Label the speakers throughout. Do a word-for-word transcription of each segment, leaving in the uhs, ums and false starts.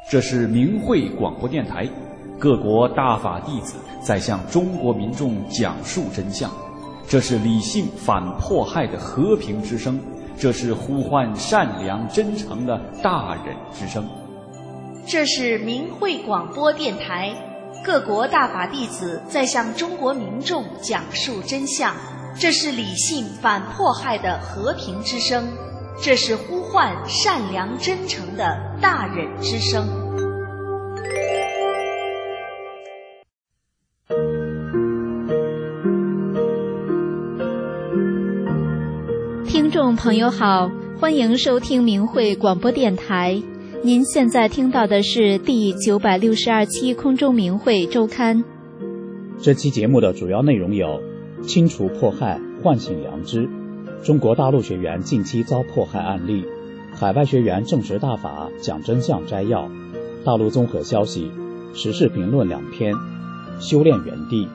Speaker 1: 这是明慧广播电台，各国大法弟子在向中国民众讲述真相。这是理性反迫害的和平之声，这是呼唤善良真诚的大忍之声。
Speaker 2: 这是明慧广播电台，各国大法弟子在向中国民众讲述真相。这是理性反迫害的和平之声，这是呼唤善良真诚的大忍之声。
Speaker 3: 听众朋友好，欢迎收听明慧广播电台。您现在听到的是第九百六十二期空中明慧周刊。
Speaker 4: 这期节目的主要内容有：清除迫害，唤醒良知；中国大陆学员近期遭迫害案例；海外学员证实大法，讲真相摘要；大陆综合消息；时事评论两篇；修炼园地。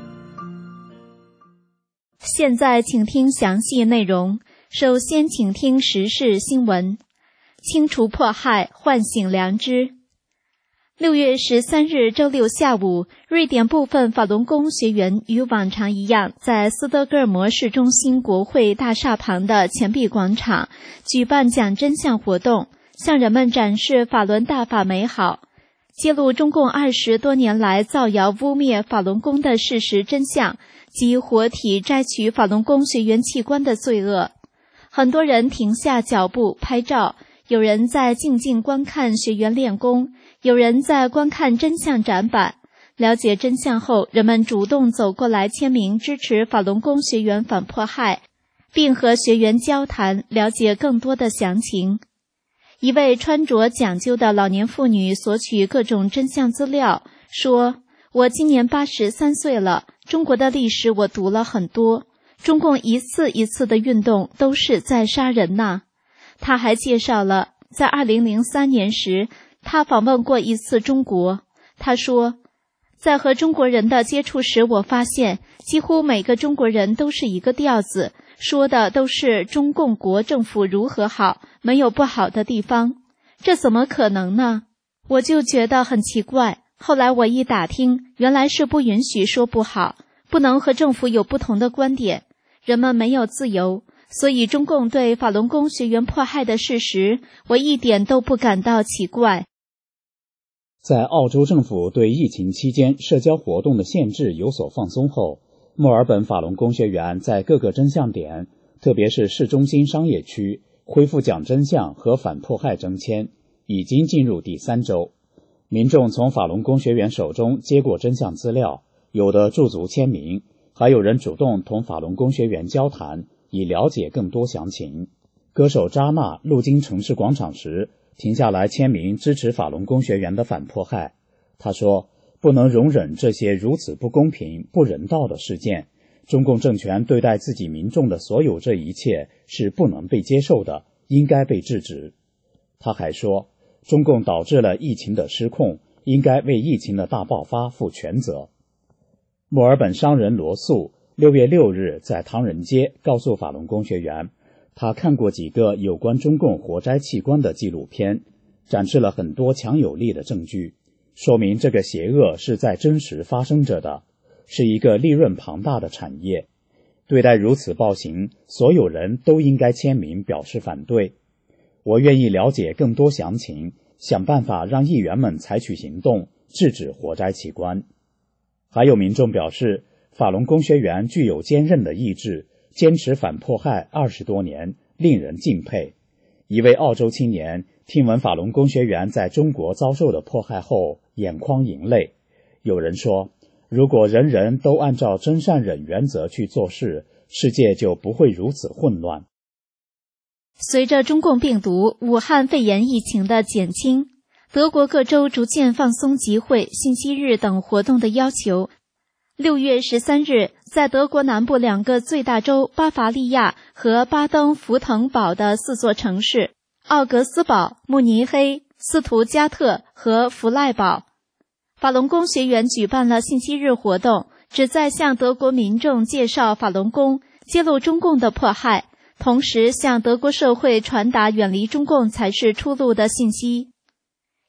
Speaker 3: 现在请听详细内容。首先请听时事新闻。清除迫害，唤醒良知。六月十三日周六下午，瑞典部分法轮功学员与往常一样，在斯德哥尔摩市中心国会大厦旁的钱币广场举办讲真相活动，向人们展示法轮大法美好，揭露中共二十多年来造谣污蔑法轮功的事实真相及活体摘取法轮功学员器官的罪恶。很多人停下脚步拍照，有人在静静观看学员练功，有人在观看真相展板。了解真相后，人们主动走过来签名支持法轮功学员反迫害，并和学员交谈，了解更多的详情。一位穿着讲究的老年妇女索取各种真相资料，说：我今年八十三岁了，中国的历史我读了很多，中共一次一次的运动都是在杀人呐。他还介绍了在二零零三年时他访问过一次中国。他说，在和中国人的接触时，我发现几乎每个中国人都是一个调子，说的都是中共国政府如何好，没有不好的地方。这怎么可能呢？我就觉得很奇怪。后来我一打听，原来是不允许说不好，不能和政府有不同的观点，人们没有自由。所以中共对法轮功学员迫害的事实，我一点都不感到奇怪。
Speaker 4: 在澳洲政府对疫情期间社交活动的限制有所放松后，墨尔本法轮功学员在各个真相点，特别是市中心商业区，恢复讲真相和反迫害征签，已经进入第三周。民众从法轮功学员手中接过真相资料，有的驻足签名，还有人主动同法轮功学员交谈，以了解更多详情。歌手扎娜路经城市广场时，停下来签名支持法轮功学员的反迫害。他说，不能容忍这些如此不公平、不人道的事件，中共政权对待自己民众的所有这一切是不能被接受的，应该被制止。他还说，中共导致了疫情的失控，应该为疫情的大爆发负全责。墨尔本商人罗素六月六日在唐人街告诉法轮功学员，他看过几个有关中共活摘器官的纪录片，展示了很多强有力的证据，说明这个邪恶是在真实发生着的，是一个利润庞大的产业。对待如此暴行，所有人都应该签名表示反对。我愿意了解更多详情，想办法让议员们采取行动，制止活摘器官。还有民众表示，法轮功学员具有坚韧的意志，坚持反迫害二十多年，令人敬佩。一位澳洲青年听闻法轮功学员在中国遭受的迫害后，眼眶盈泪。有人说，如果人人都按照真善忍原则去做事，世界就不会如此混乱。
Speaker 3: 随着中共病毒武汉肺炎疫情的减轻，德国各州逐渐放松集会、星期日等活动的要求。六月十三日，在德国南部两个最大州巴伐利亚和巴登符腾堡的四座城市奥格斯堡、慕尼黑、斯图加特和弗赖堡，法轮功学员举办了星期日活动，旨在向德国民众介绍法轮功，揭露中共的迫害，同时向德国社会传达远离中共才是出路的信息。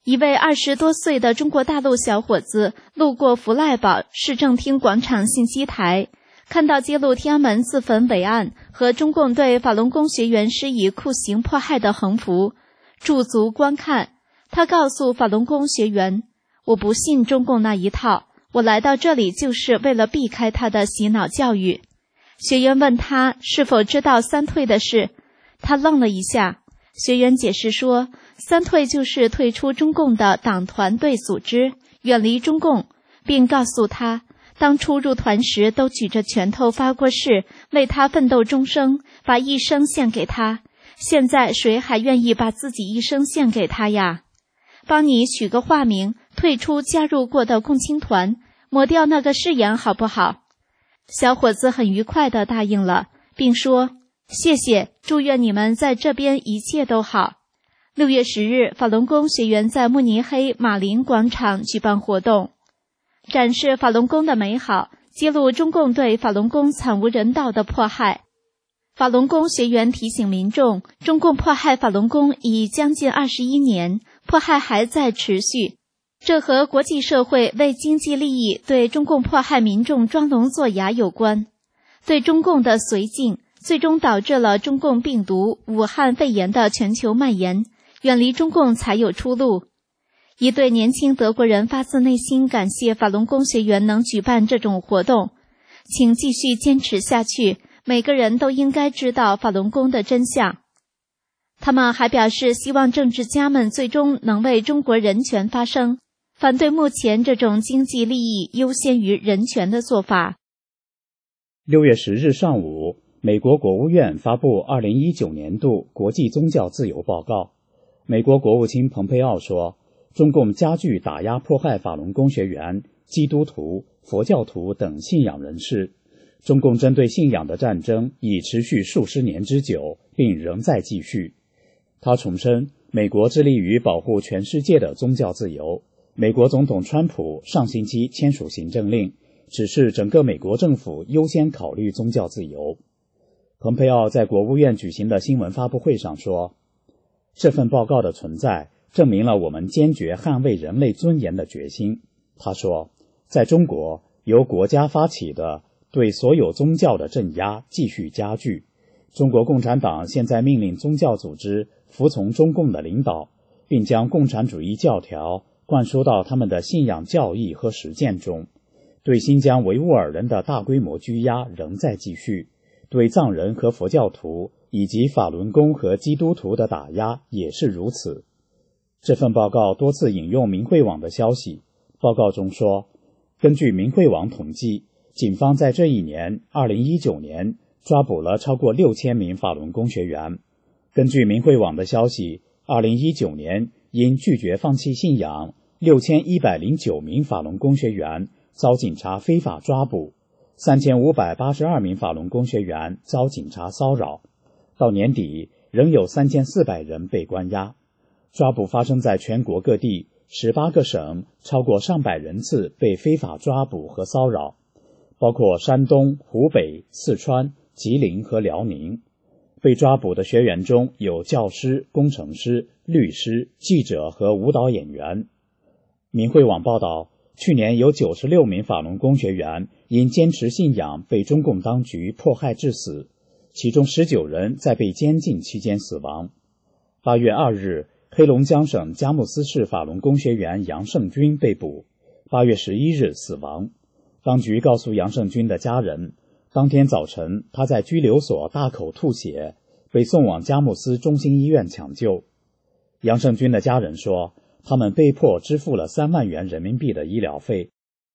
Speaker 3: 一位二十多岁的中国大陆小伙子路过福赖堡市政厅广场信息台，看到揭露天安门自焚伟案和中共对法轮功学员施以酷刑迫害的横幅，驻足观看。他告诉法轮功学员，我不信中共那一套，我来到这里就是为了避开他的洗脑教育。学员问他是否知道三退的事，他愣了一下。学员解释说，三退就是退出中共的党团队组织，远离中共，并告诉他，当初入团时都举着拳头发过誓，为他奋斗终生，把一生献给他。现在谁还愿意把自己一生献给他呀？帮你取个化名，退出加入过的共青团，抹掉那个誓言好不好？小伙子很愉快地答应了，并说，谢谢，祝愿你们在这边一切都好。六月十日，法轮功学员在慕尼黑马林广场举办活动，展示法轮功的美好，揭露中共对法轮功惨无人道的迫害。法轮功学员提醒民众，中共迫害法轮功已将近二十一年，迫害还在持续。这和国际社会为经济利益对中共迫害民众装聋作哑有关。对中共的绥靖，最终导致了中共病毒武汉肺炎的全球蔓延，远离中共才有出路。一对年轻德国人发自内心感谢法轮功学员能举办这种活动，请继续坚持下去，每个人都应该知道法轮功的真相。他们还表示希望政治家们最终能为中国人权发声，反对目前这种经济利益优先于人权的做法。
Speaker 4: 六月十日上午，美国国务院发布二零一九年度国际宗教自由报告。美国国务卿蓬佩奥说，中共加剧打压迫害法轮功学员、基督徒、佛教徒等信仰人士。中共针对信仰的战争已持续数十年之久，并仍在继续。他重申，美国致力于保护全世界的宗教自由。美国总统川普上星期签署行政令，指示整个美国政府优先考虑宗教自由。蓬佩奥在国务院举行的新闻发布会上说，这份报告的存在证明了我们坚决捍卫人类尊严的决心。他说，在中国，由国家发起的对所有宗教的镇压继续加剧。中国共产党现在命令宗教组织服从中共的领导，并将共产主义教条灌输到他们的信仰教义和实践中。对新疆维吾尔人的大规模拘押仍在继续，对藏人和佛教徒以及法轮功和基督徒的打压也是如此。这份报告多次引用明慧网的消息。报告中说，根据明慧网统计，警方在这一年二零一九年抓捕了超过六千名法轮功学员。根据明慧网的消息，二零一九年因拒绝放弃信仰，六千一百零九名法轮功学员遭警察非法抓捕，三千五百八十二名法轮功学员遭警察骚扰。到年底，仍有三千四百人被关押。抓捕发生在全国各地，十八个省超过上百人次被非法抓捕和骚扰，包括山东、湖北、四川、吉林和辽宁。被抓捕的学员中有教师、工程师、律师、记者和舞蹈演员。明慧网报道，去年有九十六名法轮功学员因坚持信仰被中共当局迫害致死，其中十九人在被监禁期间死亡。八月二日，黑龙江省佳木斯市法轮功学员杨胜军被捕，八月十一日死亡。当局告诉杨胜军的家人，当天早晨他在拘留所大口吐血，被送往佳木斯中心医院抢救。杨胜军的家人说，他们被迫支付了三万元人民币的医疗费。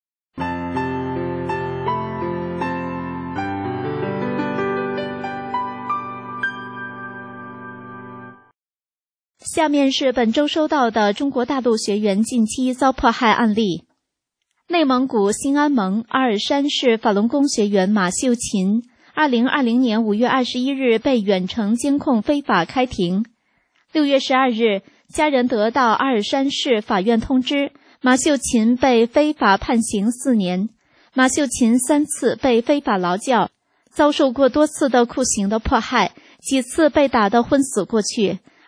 Speaker 3: 下面是本周收到的中国大陆学员近期遭迫害案例。内蒙古兴安盟阿尔山市法轮功学员马秀琴，二零二零年五月二十一日被远程监控非法开庭。六月十二日，家人得到阿尔山市法院通知，马秀琴被非法判刑四年。马秀琴三次被非法劳教，遭受过多次的酷刑的迫害，几次被打得昏死过去。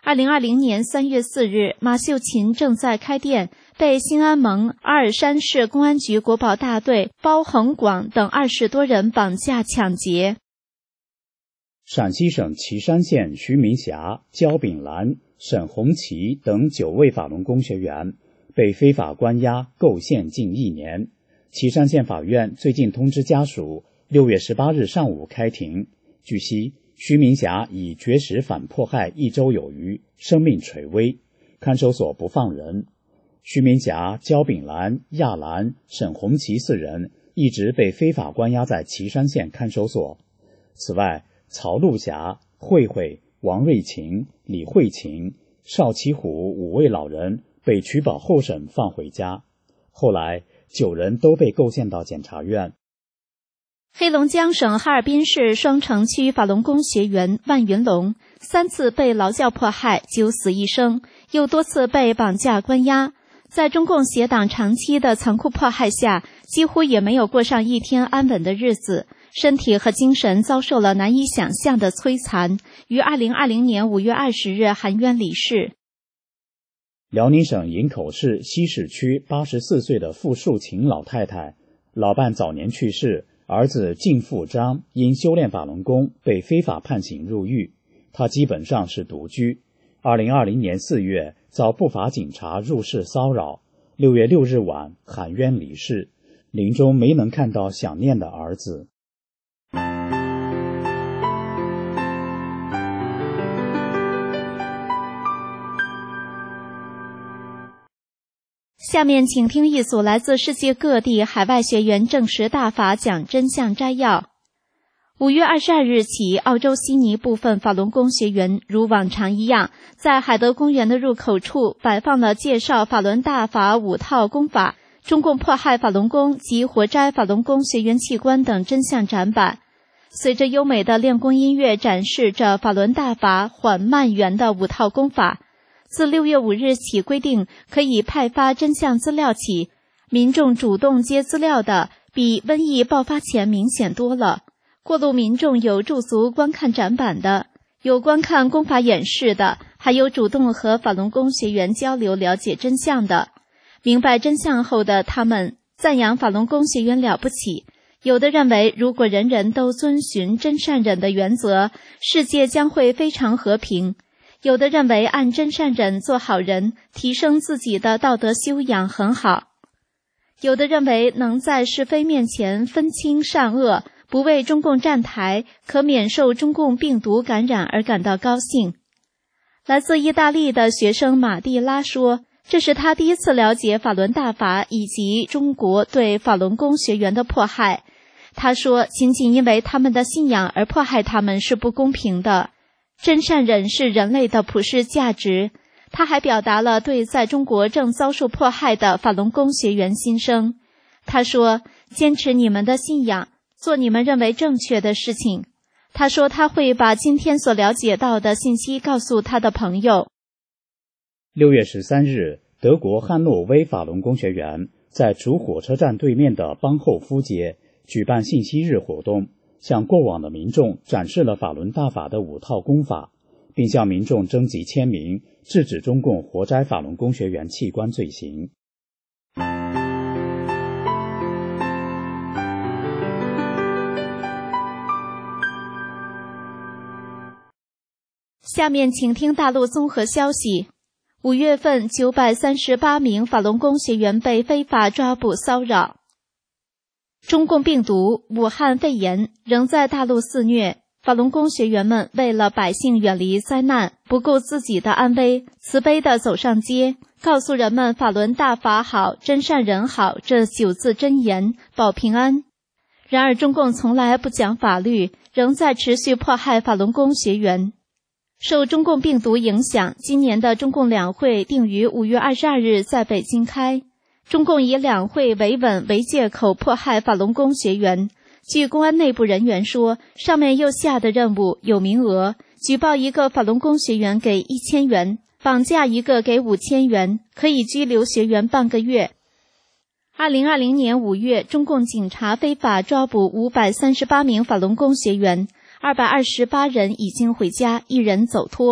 Speaker 3: 二零二零年三月四日，马秀琴正在开店，被兴安盟阿尔山市公安局国保大队包恒广等二十多人绑架抢劫。
Speaker 4: 陕西省岐山县徐明霞、焦炳兰、沈红旗等九位法轮功学员被非法关押构陷近一年。岐山县法院最近通知家属，六月十八日上午开庭。据悉，徐明霞已绝食反迫害一周有余，生命垂危，看守所不放人。徐明霞、焦炳兰、亚兰、沈红旗四人一直被非法关押在岐山县看守所。此外，曹露霞、慧慧、王瑞琴、李慧琴、邵其虎五位老人被取保候审放回家。后来九人都被构陷到检察院。
Speaker 3: 黑龙江省哈尔滨市双城区法轮功学员万云龙三次被劳教迫害，九死一生，又多次被绑架关押。在中共邪党长期的残酷迫害下，几乎也没有过上一天安稳的日子，身体和精神遭受了难以想象的摧残，于二零二零年五月二十日含冤离世。
Speaker 4: 辽宁省营口市西市区八十四岁的傅树琴老太太，老伴早年去世，儿子靳富章因修炼法轮功被非法判刑入狱，他基本上是独居。二零二零年四月遭不法警察入室骚扰，六月六日晚含冤离世，临终没能看到想念的儿子。
Speaker 3: 下面请听一组来自世界各地海外学员证实大法讲真相摘要。五月二十二日起，澳洲悉尼部分法轮功学员如往常一样，在海德公园的入口处摆放了介绍法轮大法五套功法、中共迫害法轮功及活摘法轮功学员器官等真相展板。随着优美的练功音乐展示着法轮大法缓慢圆的五套功法。自六月五日起规定可以派发真相资料起，民众主动接资料的比瘟疫爆发前明显多了。过路民众有驻足观看展板的，有观看功法演示的，还有主动和法轮功学员交流了解真相的。明白真相后的他们赞扬法轮功学员了不起，有的认为如果人人都遵循真善忍的原则，世界将会非常和平。有的认为按真善忍做好人，提升自己的道德修养很好。有的认为能在是非面前分清善恶，不为中共站台，可免受中共病毒感染而感到高兴。来自意大利的学生马蒂拉说，这是他第一次了解法轮大法以及中国对法轮功学员的迫害。他说，仅仅因为他们的信仰而迫害他们是不公平的。真善忍是人类的普世价值。他还表达了对在中国正遭受迫害的法轮功学员心声。他说，坚持你们的信仰，做你们认为正确的事情。他说他会把今天所了解到的信息告诉他的朋友。
Speaker 4: 六月十三日，德国汉诺威法轮功学员在主火车站对面的邦后夫街举办信息日活动，向过往的民众展示了法轮大法的五套功法，并向民众征集签名，制止中共活摘法轮功学员器官罪行。
Speaker 3: 下面请听大陆综合消息。五月份，九百三十八名法轮功学员被非法抓捕骚扰。中共病毒武汉肺炎仍在大陆肆虐，法轮功学员们为了百姓远离灾难，不顾自己的安危，慈悲地走上街，告诉人们法轮大法好，真善人好这九字真言，保平安。然而中共从来不讲法律，仍在持续迫害法轮功学员。受中共病毒影响，今年的中共两会定于五月二十二日在北京开。中共以两会维稳为借口迫害法轮功学员。据公安内部人员说，上面又下的任务有名额，举报一个法轮功学员给一千元，绑架一个给五千元，可以拘留学员半个月。二零二零年五月，中共警察非法抓捕五百三十八名法轮功学员，二百二十八人已经回家，一人走脱。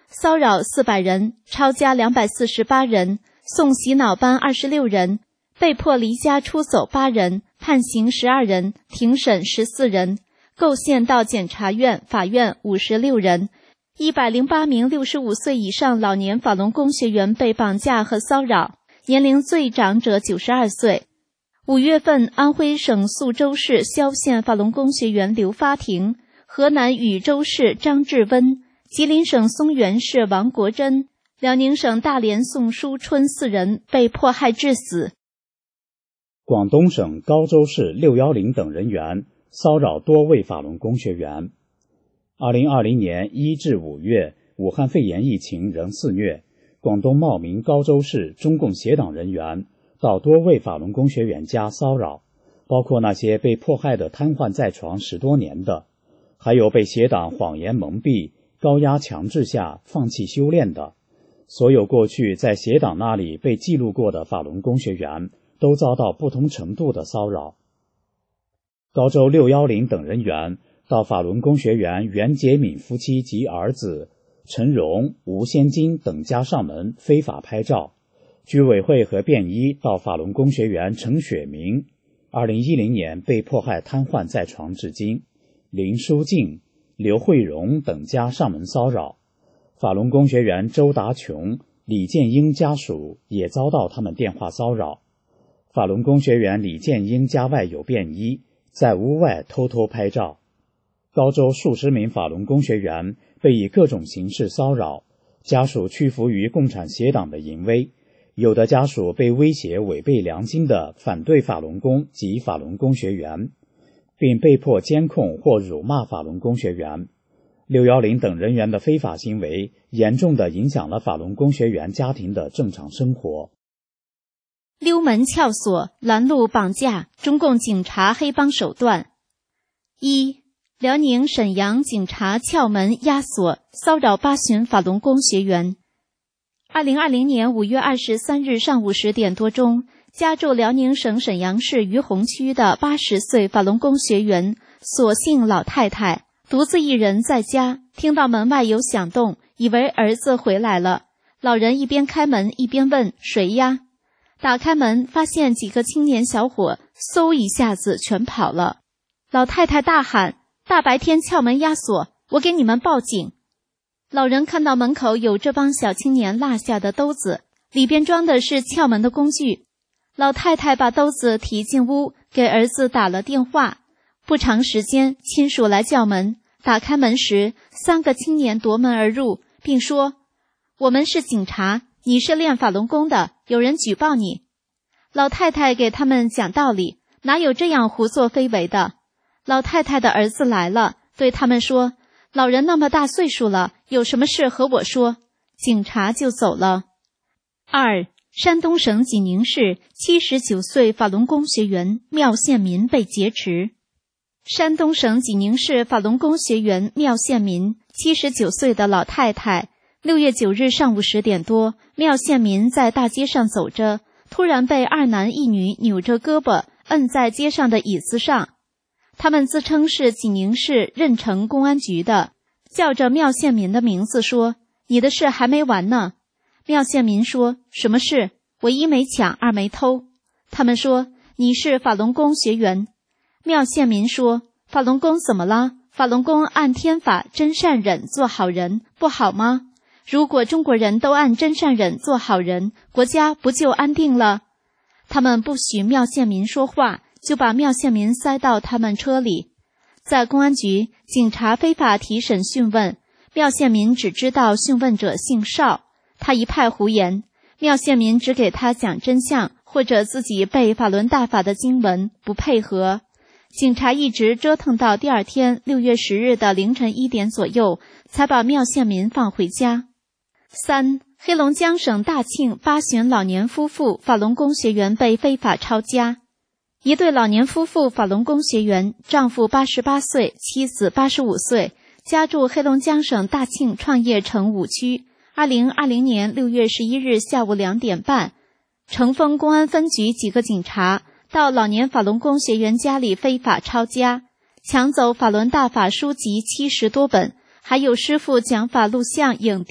Speaker 3: 骚扰四百人，抄家两百四十八人，送洗脑班二十六人，被迫离家出走八人，判刑十二人，庭审十四人，构陷到检察院、法院五十六人。一百零八名六十五岁以上老年法轮功学员被绑架和骚扰，年龄最长者九十二岁。五月份，安徽省宿州市萧县法轮功学员刘发庭，河南禹州市张志温，吉林省松原市王国珍，辽宁省大连宋书春四人被迫害致死。
Speaker 4: 广东省高州市六一零等人员骚扰多位法轮功学员。二零二零年一至五月，武汉肺炎疫情仍肆虐，广东茂名高州市中共协党人员到多位法轮功学员家骚扰，包括那些被迫害的瘫痪在床十多年的，还有被协党谎言蒙蔽、高压强制下放弃修炼的。所有过去在协党那里被记录过的法轮功学员都遭到不同程度的骚扰。高州六一零等人员到法轮功学员袁杰敏夫妻及儿子陈荣、吴先金等家上门非法拍照。居委会和便衣到法轮功学员陈雪明二零一零年被迫害瘫痪在床至今，林书静、刘慧荣等家上门骚扰。法轮功学员周达琼、李建英家属也遭到他们电话骚扰。法轮功学员李建英家外有便衣，在屋外偷偷拍照。高州数十名法轮功学员被以各种形式骚扰，家属屈服于共产协党的淫威，有的家属被威胁违背良心的反对法轮功及法轮功学员，并被迫监控或辱骂法轮功学员。六一零等人员的非法行为严重地影响了法轮功学员家庭的正常生活。
Speaker 3: 溜门撬锁、拦路绑架，中共警察黑帮手段。一、辽宁沈阳警察撬门压锁，骚扰八旬法轮功学员。二零二零年五月二十三日上午十点多钟，家住辽宁省沈阳市于洪区的八十岁法轮功学员索性老太太独自一人在家，听到门外有响动，以为儿子回来了。老人一边开门一边问：“谁呀？”打开门，发现几个青年小伙嗖一下子全跑了。老太太大喊：“大白天撬门压锁，我给你们报警！”老人看到门口有这帮小青年落下的兜子，里边装的是撬门的工具。老太太把兜子提进屋，给儿子打了电话。不长时间，亲属来叫门。打开门时，三个青年夺门而入，并说：“我们是警察，你是练法轮功的，有人举报你。”老太太给他们讲道理，哪有这样胡作非为的？老太太的儿子来了，对他们说：“老人那么大岁数了，有什么事和我说。”警察就走了。二、山东省济宁市七十九岁法轮功学员缪宪民被劫持。山东省济宁市法轮功学员缪宪民，七十九岁的老太太。六月九日上午十点多，缪宪民在大街上走着，突然被二男一女扭着胳膊摁在街上的椅子上。他们自称是济宁市任城公安局的，叫着缪宪民的名字说：“你的事还没完呢。”缪宪民说：“什么事？我一没抢，二没偷。”他们说：“你是法轮功学员。”缪宪民说：“法轮功怎么了？法轮功按天法真善忍做好人，不好吗？如果中国人都按真善忍做好人，国家不就安定了？”他们不许缪宪民说话，就把缪宪民塞到他们车里。在公安局，警察非法提审讯问，缪宪民只知道讯问者姓邵，他一派胡言。缪宪民只给他讲真相，或者自己背法轮大法的经文，不配合。警察一直折腾到第二天六月十日的凌晨一点左右，才把缪宪民放回家。三、黑龙江省大庆八旬老年夫妇法轮功学员被非法抄家。一对老年夫妇法轮功学员，丈夫八十八岁，妻子八十五岁，家住黑龙江省大庆创业城五区。二零二零年六月十一日下午两点半，成丰公安分局几个警察到老年法轮功学员家里非法抄家，抢走法轮大法书籍七十多本，还有师傅讲法录像影碟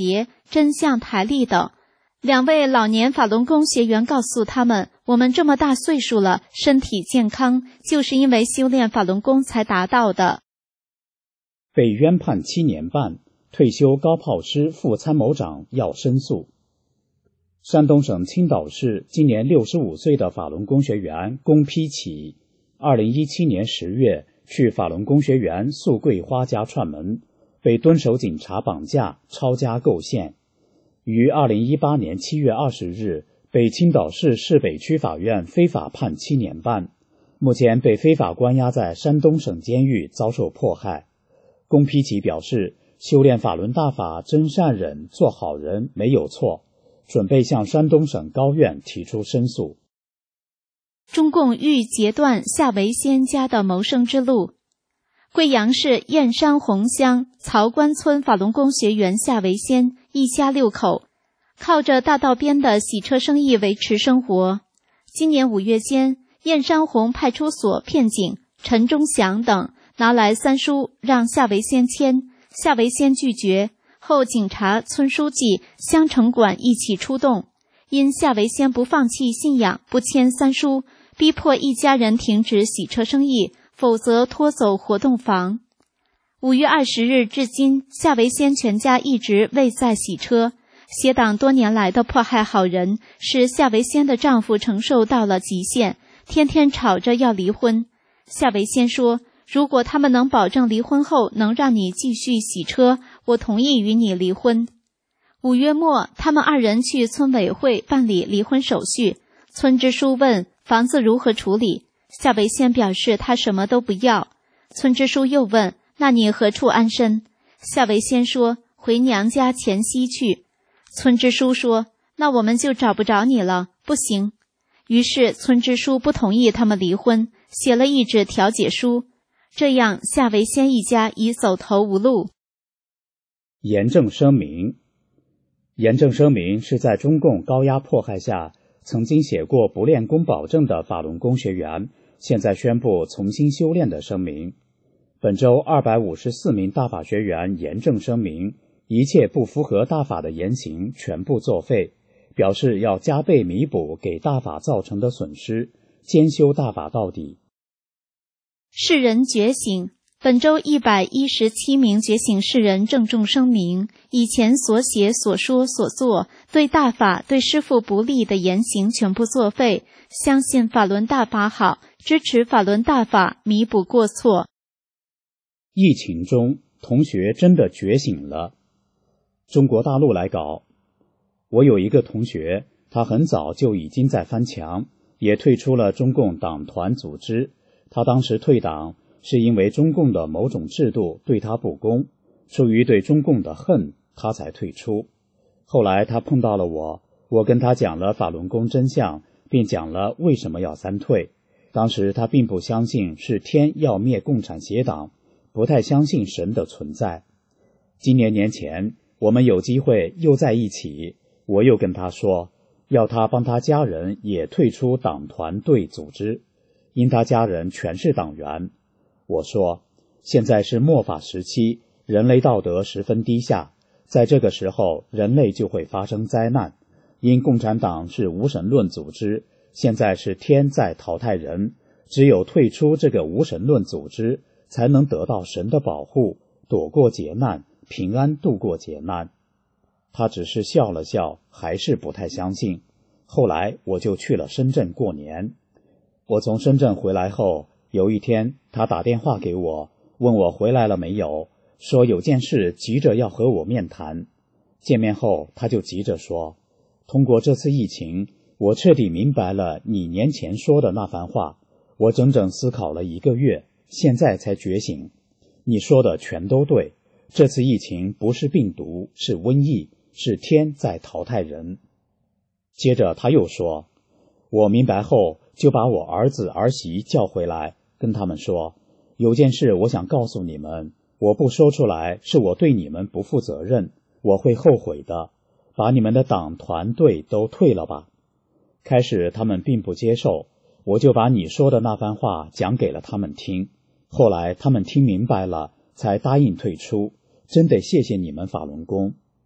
Speaker 3: 真相台历等。两位老年法轮功学员告诉他们，我们这么大岁数了，身体健康，就是因为修炼法轮功才达到的。
Speaker 4: 被冤判七年半，退休高炮师副参谋长要申诉。山东省青岛市今年六十五岁的法轮功学员龚丕启，二零一七年十月去法轮功学员宿桂花家串门，被蹲守警察绑架，抄家构陷。于二零一八年七月二十日被青岛市市北区法院非法判七年半，目前被非法关押在山东省监狱遭受迫害。龚丕启表示，修炼法轮大法真善忍，做好人没有错，准备向山东省高院提出申诉。
Speaker 3: 中共欲截断夏维先家的谋生之路。贵阳市燕山洪乡曹官村法轮功学员夏维先一家六口，靠着大道边的洗车生意维持生活。今年五月间，燕山洪派出所片警陈忠祥等拿来三书让夏维先签，夏维先拒绝后，警察、村书记、乡城管一起出动，因夏维先不放弃信仰，不签三书，逼迫一家人停止洗车生意，否则拖走活动房。五月二十日至今，夏维先全家一直未在洗车。邪党多年来的迫害好人，使夏维先的丈夫承受到了极限，天天吵着要离婚。夏维先说，如果他们能保证离婚后能让你继续洗车，我同意与你离婚。五月末，他们二人去村委会办理离婚手续。村支书问房子如何处理，夏维先表示他什么都不要。村支书又问，那你何处安身？夏维先说，回娘家黔西去。村支书说，那我们就找不着你了，不行。于是村支书不同意他们离婚，写了一纸调解书。这样夏维先一家已走投无路。
Speaker 4: 严正声明。严正声明是在中共高压迫害下曾经写过不练功保证的法轮功学员，现在宣布重新修炼的声明。本周二百五十四名大法学员严正声明，一切不符合大法的言行全部作废，表示要加倍弥补给大法造成的损失，坚修大法到底。
Speaker 3: 世人觉醒。本周一百一十七名觉醒世人郑重声明，以前所写所说所做对大法对师父不利的言行全部作废，相信法轮大法好，支持法轮大法，弥补过错。
Speaker 4: 疫情中同学真的觉醒了。中国大陆来稿，我有一个同学，他很早就已经在翻墙，也退出了中共党团组织。他当时退党是因为中共的某种制度对他不公，出于对中共的恨，他才退出。后来他碰到了我，我跟他讲了法轮功真相，并讲了为什么要三退。当时他并不相信是天要灭共产邪党，不太相信神的存在。今年年前，我们有机会又在一起，我又跟他说，要他帮他家人也退出党团队组织，因他家人全是党员。我说，现在是末法时期，人类道德十分低下，在这个时候人类就会发生灾难，因共产党是无神论组织，现在是天在淘汰人，只有退出这个无神论组织，才能得到神的保护，躲过劫难，平安度过劫难。他只是笑了笑，还是不太相信。后来我就去了深圳过年。我从深圳回来后，有一天他打电话给我，问我回来了没有，说有件事急着要和我面谈。见面后他就急着说，通过这次疫情，我彻底明白了你年前说的那番话，我整整思考了一个月，现在才觉醒。你说的全都对，这次疫情不是病毒，是瘟疫，是天在淘汰人。接着他又说，我明白后就把我儿子儿媳叫回来，跟他们说，有件事我想告诉你们，我不说出来是我对你们不负责任，我会后悔的，把你们的党团队都退了吧。开始他们并不接受，我就把你说的那番话讲给了他们听，后来他们听明白了，才答应退出，真得谢谢你们法轮功。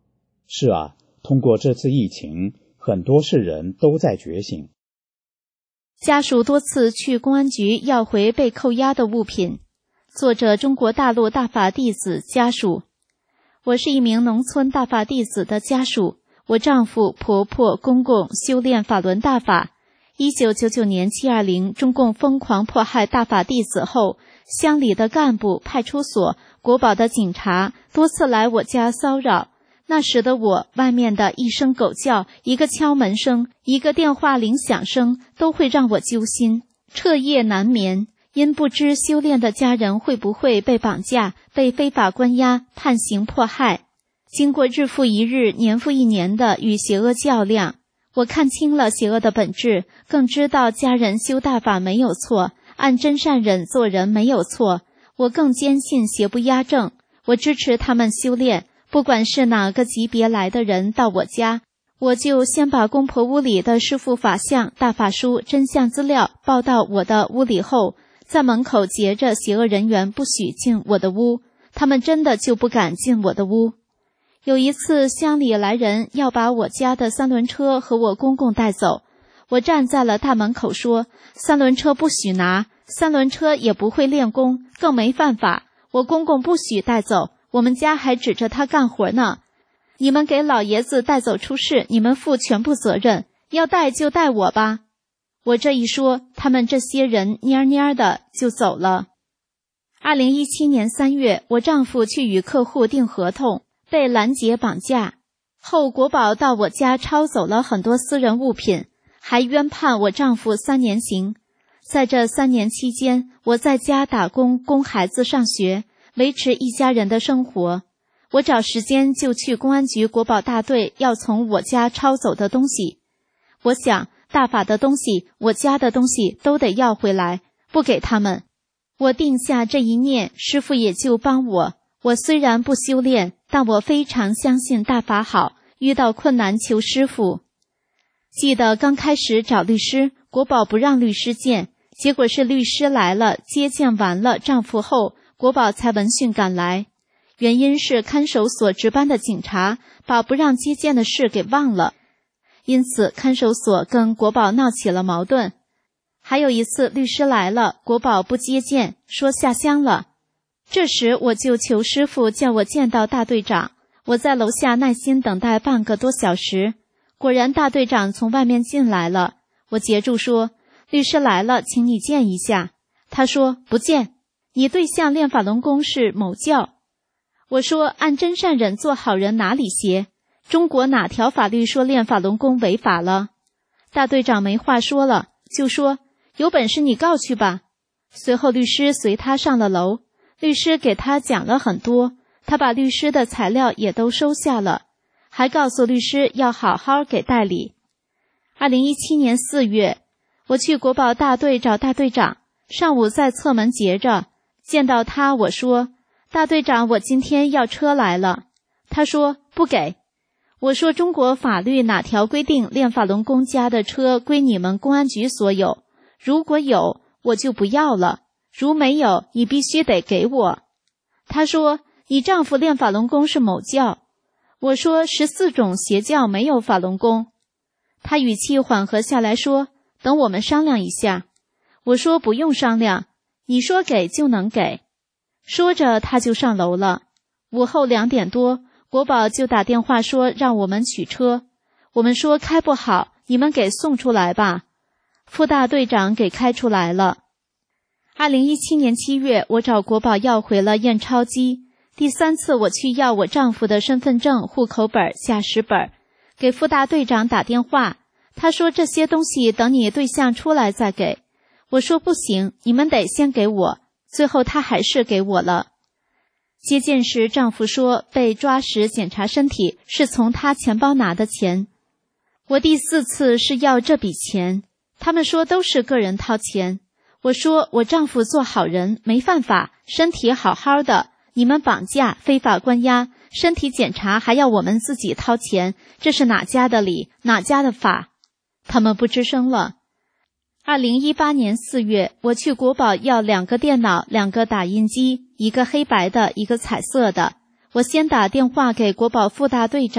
Speaker 4: 是啊，通过这次疫情，很多世人都在觉醒。
Speaker 3: 家属多次去公安局要回被扣押的物品。作者：中国大陆大法弟子家属。我是一名农村大法弟子的家属，我丈夫、婆婆、公公修炼法轮大法。一九九九年七二零，中共疯狂迫害大法弟子后，乡里的干部、派出所、国保的警察多次来我家骚扰。那时的我，外面的一声狗叫，一个敲门声，一个电话铃响声，都会让我揪心，彻夜难眠。因不知修炼的家人会不会被绑架、被非法关押、判刑迫害。经过日复一日、年复一年的与邪恶较量，我看清了邪恶的本质，更知道家人修大法没有错，按真善忍做人没有错。我更坚信邪不压正，我支持他们修炼。不管是哪个级别来的人到我家，我就先把公婆屋里的师父法相、大法书、真相资料报到我的屋里后，在门口截着邪恶人员不许进我的屋，他们真的就不敢进我的屋。有一次乡里来人要把我家的三轮车和我公公带走，我站在了大门口说，三轮车不许拿，三轮车也不会练功，更没犯法，我公公不许带走，我们家还指着他干活呢。你们给老爷子带走出事，你们负全部责任，要带就带我吧。我这一说，他们这些人蔫蔫的就走了。二零一七年三月，我丈夫去与客户订合同，被拦截绑架后，国保到我家抄走了很多私人物品，还冤判我丈夫三年刑。在这三年期间，我在家打工，供孩子上学，维持一家人的生活。我找时间就去公安局国保大队要从我家抄走的东西。我想大法的东西，我家的东西都得要回来，不给他们。我定下这一念，师父也就帮我。我虽然不修炼，但我非常相信大法好，遇到困难求师父。记得刚开始找律师，国保不让律师见，结果是律师来了，接见完了丈夫后，国保才闻讯赶来。原因是看守所值班的警察把不让接见的事给忘了，因此看守所跟国保闹起了矛盾。还有一次律师来了，国保不接见，说下乡了。这时我就求师父叫我见到大队长，我在楼下耐心等待半个多小时，果然大队长从外面进来了。我截住说，律师来了，请你见一下。他说不见，你对象练法轮功是某教。我说按真善忍做好人哪里邪？中国哪条法律说练法轮功违法了？大队长没话说了，就说有本事你告去吧。随后律师随他上了楼，律师给他讲了很多，他把律师的材料也都收下了，还告诉律师要好好给代理。二零一七年四月，我去国保大队找大队长，上午在侧门截着，见到他我说，大队长，我今天要车来了。他说不给。我说中国法律哪条规定练法轮功家的车归你们公安局所有？如果有，我就不要了；如没有，你必须得给我。他说你丈夫练法轮功是某教。我说十四种邪教没有法轮功。他语气缓和下来说，等我们商量一下。我说不用商量，你说给就能给。说着他就上楼了。午后两点多，国保就打电话说让我们取车。我们说开不好，你们给送出来吧。副大队长给开出来了。二零一七年七月，我找国保要回了验钞机。第三次我去要我丈夫的身份证、户口本、驾驶本，给副大队长打电话，他说这些东西等你对象出来再给。我说不行，你们得先给我。最后他还是给我了。接见时丈夫说被抓时检查身体是从他钱包拿的钱。我第四次是要这笔钱，他们说都是个人掏钱。我说我丈夫做好人没犯法，身体好好的，你们绑架非法关押，身体检查还要我们自己掏钱，这是哪家的理，哪家的法？他们不吱声了。二零一八年四月，我去国保要两个电脑，两个打印机，一个黑白的，一个彩色的。我先打电话给国保副大队长，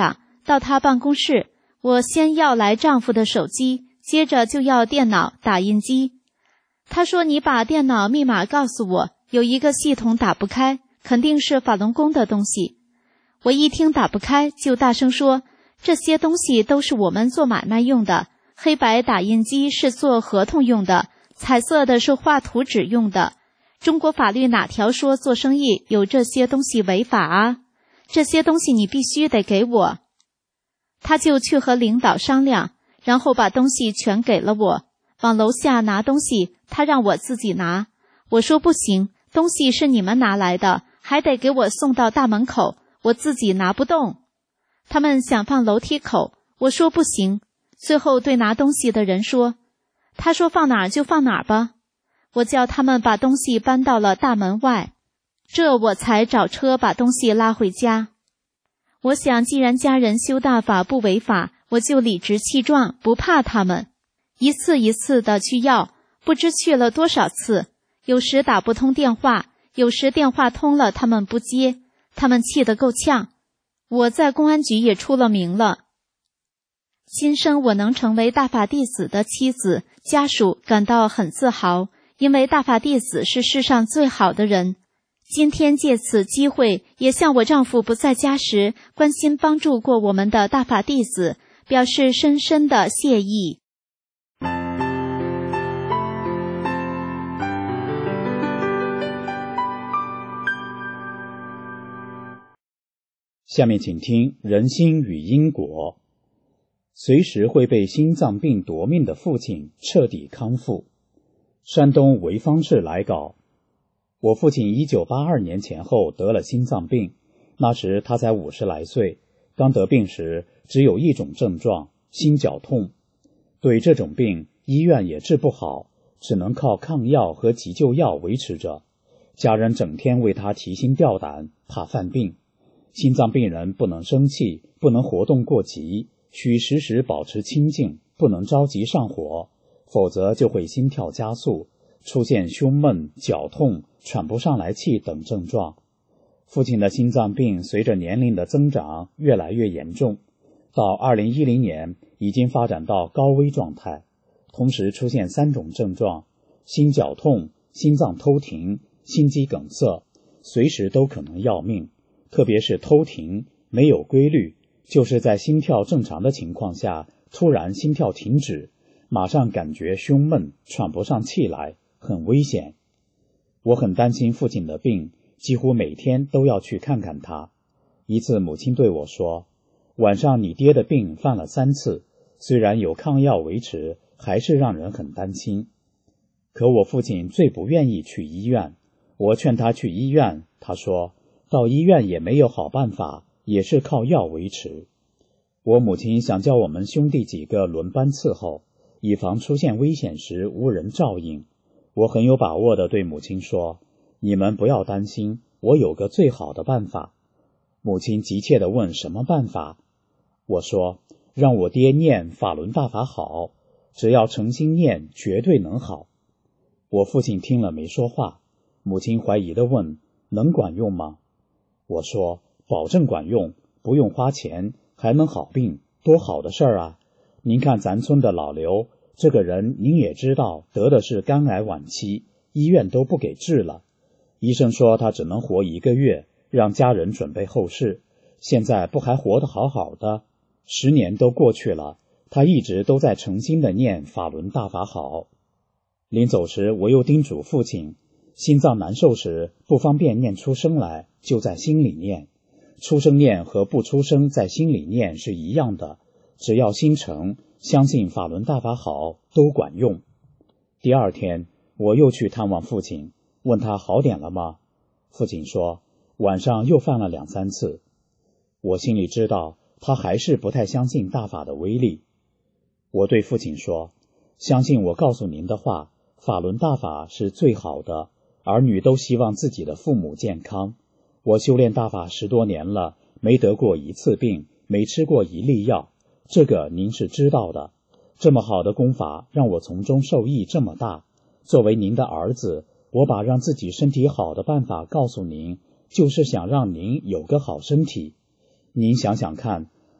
Speaker 3: 到他办公室，我先要来丈夫的手机，接着就要电脑、打印机。他说你把电脑密码告诉我，有一个系统打不开，肯定是法轮功的东西。我一听打不开，就大声说，这些东西都是我们做买卖用的，黑白打印机是做合同用的，彩色的是画图纸用的。中国法律哪条说做生意有这些东西违法啊？这些东西你必须得给我。他就去和领导商量，然后把东西全给了我。往楼下拿东西，他让我自己拿。我说不行，东西是你们拿来的，还得给我送到大门口，我自己拿不动。他们想放楼梯口，我说不行。最后对拿东西的人说，他说放哪儿就放哪儿吧。我叫他们把东西搬到了大门外，这我才找车把东西拉回家。我想既然家人修大法不违法，我就理直气壮，不怕他们。一次一次的去要，不知去了多少次，有时打不通电话，有时电话通了他们不接，他们气得够呛。我在公安局也出了名了。今生我能成为大法弟子的妻子，家属感到很自豪，因为大法弟子是世上最好的人。今天借此机会，也向我丈夫不在家时关心帮助过我们的大法弟子表示深深的谢意。
Speaker 4: 下面请听人心与因果。随时会被心脏病夺命的父亲彻底康复。山东潍坊市来稿，我父亲一九八二年前后得了心脏病，那时他才五十来岁，刚得病时只有一种症状，心绞痛。对这种病，医院也治不好，只能靠抗药和急救药维持着。家人整天为他提心吊胆，怕犯病。心脏病人不能生气，不能活动过急，需时时保持清静，不能着急上火，否则就会心跳加速，出现胸闷、绞痛、喘不上来气等症状。父亲的心脏病随着年龄的增长越来越严重，到二零一零年已经发展到高危状态，同时出现三种症状：心绞痛、心脏偷停、心肌梗塞，随时都可能要命。特别是偷停，没有规律，就是在心跳正常的情况下，突然心跳停止，马上感觉胸闷，喘不上气来，很危险。我很担心父亲的病，几乎每天都要去看看他。一次母亲对我说，晚上你爹的病犯了三次，虽然有抗药维持，还是让人很担心。可我父亲最不愿意去医院，我劝他去医院，他说到医院也没有好办法，也是靠药维持。我母亲想叫我们兄弟几个轮班伺候，以防出现危险时无人照应。我很有把握地对母亲说，你们不要担心，我有个最好的办法。母亲急切地问什么办法？我说让我爹念法轮大法好，只要诚心念绝对能好。我父亲听了没说话，母亲怀疑地问，能管用吗？我说保证管用，不用花钱，还能好病，多好的事儿啊！您看咱村的老刘，这个人您也知道，得的是肝癌晚期，医院都不给治了。医生说他只能活一个月，让家人准备后事。现在不还活得好好的？十年都过去了，他一直都在诚心的念法轮大法好。临走时，我又叮嘱父亲，心脏难受时不方便念出声来，就在心里念。出声念和不出声在心里念是一样的，只要心诚，相信法轮大法好，都管用。第二天，我又去探望父亲，问他好点了吗？父亲说，晚上又犯了两三次。我心里知道，他还是不太相信大法的威力。我对父亲说，相信我告诉您的话，法轮大法是最好的，儿女都希望自己的父母健康。我修炼大法十多年了，没得过一次病，没吃过一粒药，这个您是知道的。这么好的功法，让我从中受益这么大。作为您的儿子，我把让自己身体好的办法告诉您，就是想让您有个好身体。您想想看，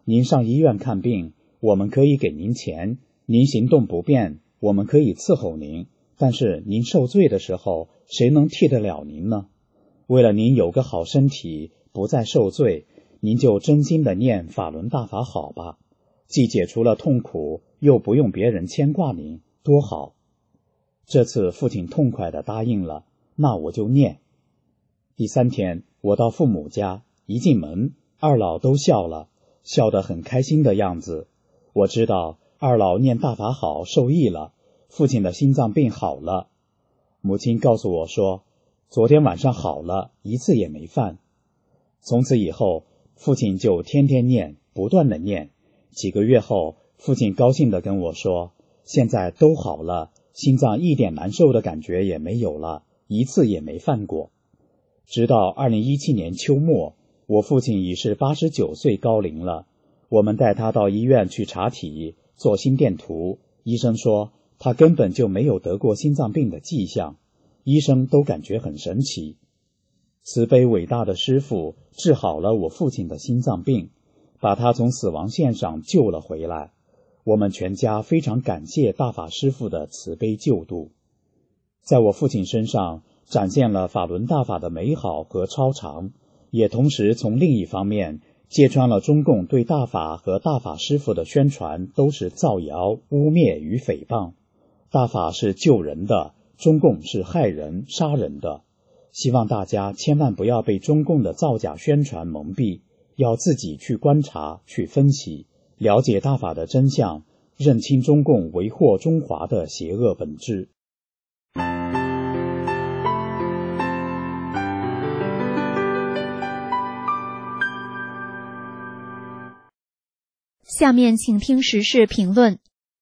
Speaker 4: 您上医院看病，我们可以给您钱，您行动不便，我们可以伺候您，但是您受罪的时候，谁能替得了您呢？为了您有个好身体，不再受罪，您就真心的念法轮大法好吧，既解除了痛苦，又不用别人牵挂您，多好。这次父亲痛快地答应了，那我就念。第三天，我到父母家，一进门，二老都笑了，笑得很开心的样子。我知道二老念大法好受益了，父亲的心脏病好了。母亲告诉我说，昨天晚上好了，一次也没犯。从此以后，父亲就天天念，不断的念。几个月后，父亲高兴地跟我说，现在都好了，心脏一点难受的感觉也没有了，一次也没犯过。直到二零一七年秋末，我父亲已是八十九岁高龄了，我们带他到医院去查体，做心电图，医生说他根本就没有得过心脏病的迹象，医生都感觉很神奇。慈悲伟大的师父治好了我父亲的心脏病，把他从死亡线上救了回来。我们全家非常感谢大法师父的慈悲救度，在我父亲身上展现了法轮大法的美好和超常，也同时从另一方面揭穿了中共对大法和大法师父的宣传都是造谣、污蔑与诽谤。大法是救人的，中共是害人、杀人的。希望大家千万不要被中共的造假宣传蒙蔽，要自己去观察、去分析，了解大法的真相，认清中共为祸中华的邪恶本质。
Speaker 3: 下面请听时事评论。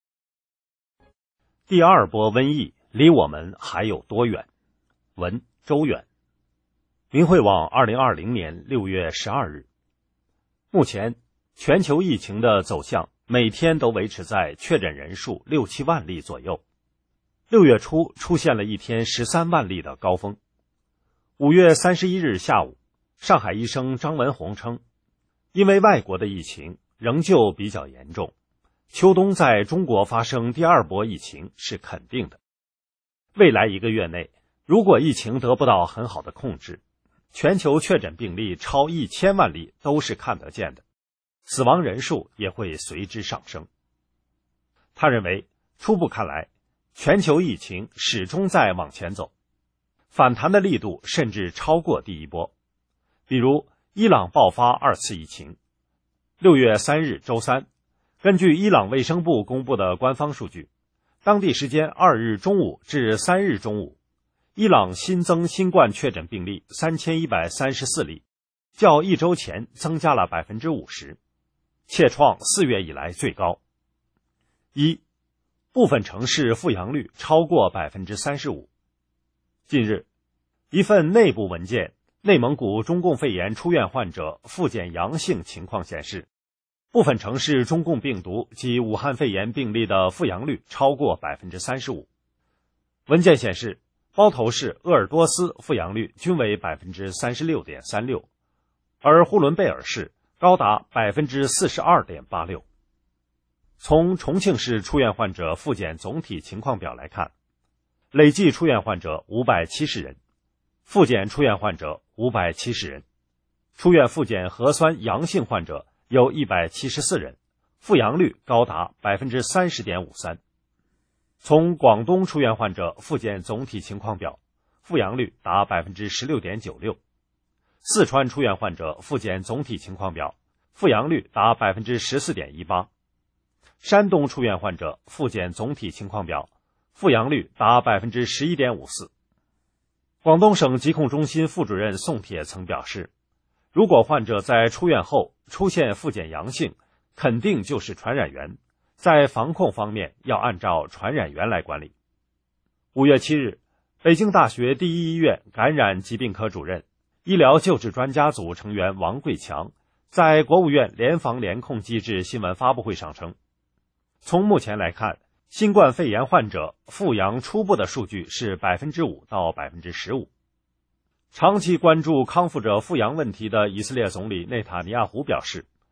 Speaker 5: 第二波瘟疫离我们还有多远？文周远，明慧网二零二零年六月十二日。目前全球疫情的走向每天都维持在确诊人数六七万例左右。六月初出现了一天十三万例的高峰。五月三十一日下午，上海医生张文宏称，因为外国的疫情仍旧比较严重，秋冬在中国发生第二波疫情是肯定的。未来一个月内，如果疫情得不到很好的控制，全球确诊病例超一千万例都是看得见的，死亡人数也会随之上升。他认为，初步看来，全球疫情始终在往前走，反弹的力度甚至超过第一波。比如，伊朗爆发二次疫情。六月三日周三，根据伊朗卫生部公布的官方数据，当地时间二日中午至三日中午，伊朗新增新冠确诊病例三千一百三十四例，较一周前增加了 百分之五十， 切创四月以来最高。一，部分城市复阳率超过 百分之三十五。 近日，一份内部文件，内蒙古中共肺炎出院患者复检阳性情况显示，部分城市中共病毒及武汉肺炎病例的复阳率超过 百分之三十五。 文件显示，包头市、鄂尔多斯复阳率均为 百分之三十六点三六， 而呼伦贝尔市高达 百分之四十二点八六。 从重庆市出院患者复检总体情况表来看，累计出院患者五百七十人，复检出院患者五百七十人，出院复检核酸阳性患者有一百七十四人，复阳率高达 百分之三十点五三。 从广东出院患者复检总体情况表，复阳率达 百分之十六点九六。 四川出院患者复检总体情况表，复阳率达 百分之十四点一八。 山东出院患者复检总体情况表，复阳率达 百分之十一点五四。 广东省疾控中心副主任宋铁曾表示，如果患者在出院后出现复检阳性，肯定就是传染源，在防控方面要按照传染源来管理。五月七日，北京大学第一医院感染疾病科主任、医疗救治专家组成员王贵强在国务院联防联控机制新闻发布会上称，从目前来看，新冠肺炎患者复阳初步的数据是 百分之五 到 百分之十五。 长期关注康复者复阳问题的以色列总理内塔尼亚胡表示，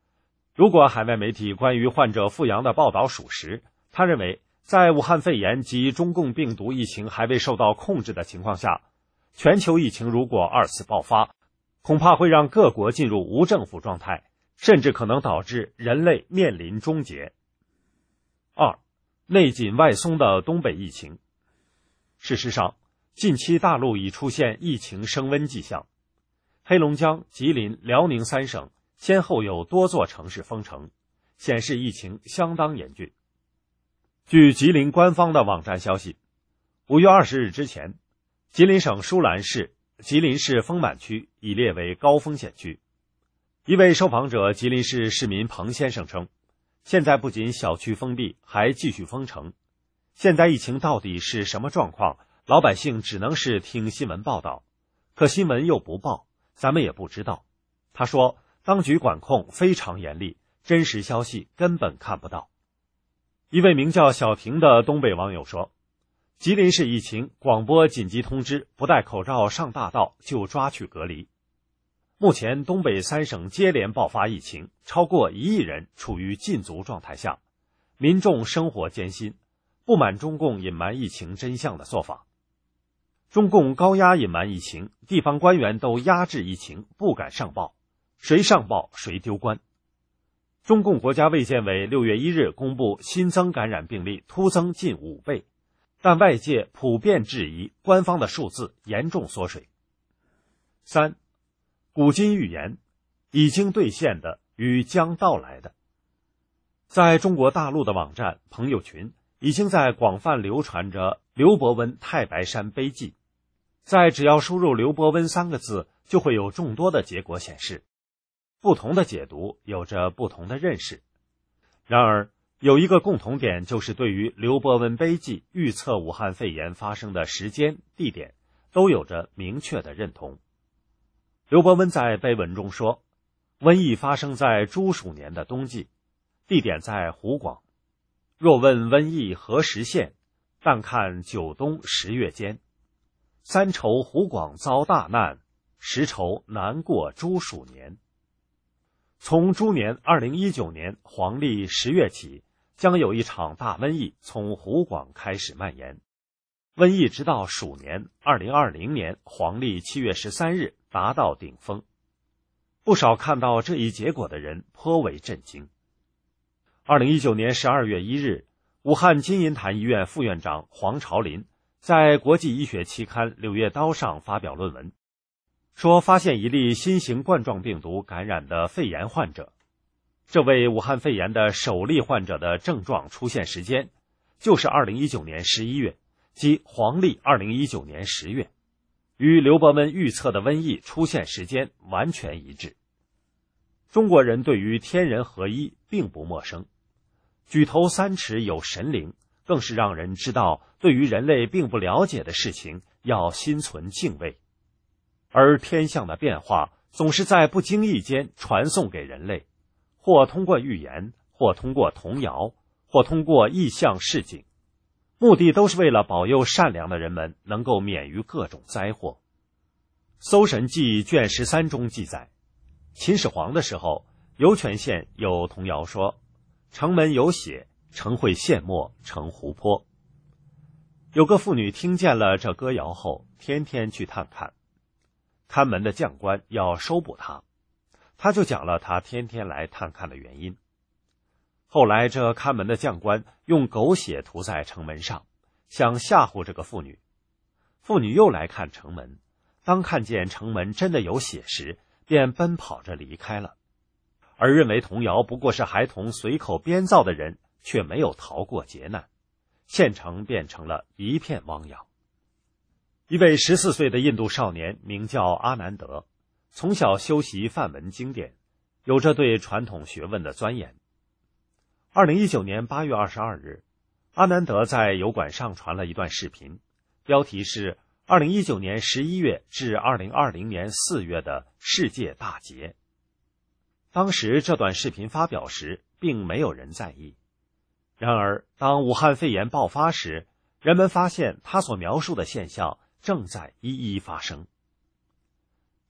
Speaker 5: 如果海外媒体关于患者复阳的报道属实，他认为在武汉肺炎及中共病毒疫情还未受到控制的情况下，全球疫情如果二次爆发，恐怕会让各国进入无政府状态，甚至可能导致人类面临终结。二、内紧外松的东北疫情。事实上，近期大陆已出现疫情升温迹象，黑龙江、吉林、辽宁三省先后有多座城市封城，显示疫情相当严峻。据吉林官方的网站消息，五月二十日之前，吉林省舒兰市、吉林市丰满区已列为高风险区。一位受访者吉林市市民彭先生称，现在不仅小区封闭，还继续封城。现在疫情到底是什么状况，老百姓只能是听新闻报道，可新闻又不报，咱们也不知道。他说，当局管控非常严厉，真实消息根本看不到。一位名叫小婷的东北网友说，吉林市疫情广播紧急通知，不戴口罩上大道就抓去隔离。目前东北三省接连爆发疫情，超过一亿人处于禁足状态下，民众生活艰辛，不满中共隐瞒疫情真相的做法。中共高压隐瞒疫情，地方官员都压制疫情，不敢上报，谁上报谁丢官。中共国家卫健委六月一日公布新增感染病例突增近五倍，但外界普遍质疑官方的数字严重缩水。三、古今预言，已经兑现的与将到来的。在中国大陆的网站朋友群，已经在广泛流传着刘伯温太白山碑记，在只要输入刘伯温三个字，就会有众多的结果显示，不同的解读有着不同的认识。然而有一个共同点，就是对于刘伯温碑记预测武汉肺炎发生的时间、地点都有着明确的认同。刘伯温在碑文中说，瘟疫发生在猪鼠年的冬季，地点在湖广。若问瘟疫何时现，但看九冬十月间。三愁湖广遭大难，十愁难过猪鼠年。从猪年二零一九年黄历十月起，将有一场大瘟疫从湖广开始蔓延。瘟疫直到鼠年二零二零年黄历七月十三日达到顶峰。不少看到这一结果的人颇为震惊。二零一九年十二月一日，武汉金银潭医院副院长黄朝林在国际医学期刊《柳叶刀》上发表论文，说发现一例新型冠状病毒感染的肺炎患者。这位武汉肺炎的首例患者的症状出现时间就是二零一九年十一月，即黄历二零一九年十月，与刘伯温预测的瘟疫出现时间完全一致。中国人对于天人合一并不陌生，举头三尺有神灵，更是让人知道对于人类并不了解的事情要心存敬畏。而天象的变化总是在不经意间传送给人类，或通过预言，或通过童谣，或通过异象示警，目的都是为了保佑善良的人们能够免于各种灾祸。《搜神记》卷十三中记载，秦始皇的时候，游泉县有童谣说，城门有血，城会陷没成湖泊。有个妇女听见了这歌谣后，天天去探看，看门的将官要收捕他，他就讲了他天天来探看的原因。后来这看门的将官用狗血涂在城门上，想吓唬这个妇女。妇女又来看城门，当看见城门真的有血时，便奔跑着离开了。而认为童谣不过是孩童随口编造的人，却没有逃过劫难，县城变成了一片汪洋。一位十四岁的印度少年名叫阿南德，从小修习梵文经典，有着对传统学问的钻研。二零一九年八月二十二日，阿南德在油管上传了一段视频，标题是二零一九年十一月至二零二零年四月的世界大劫。当时这段视频发表时，并没有人在意。然而，当武汉肺炎爆发时，人们发现他所描述的现象正在一一发生。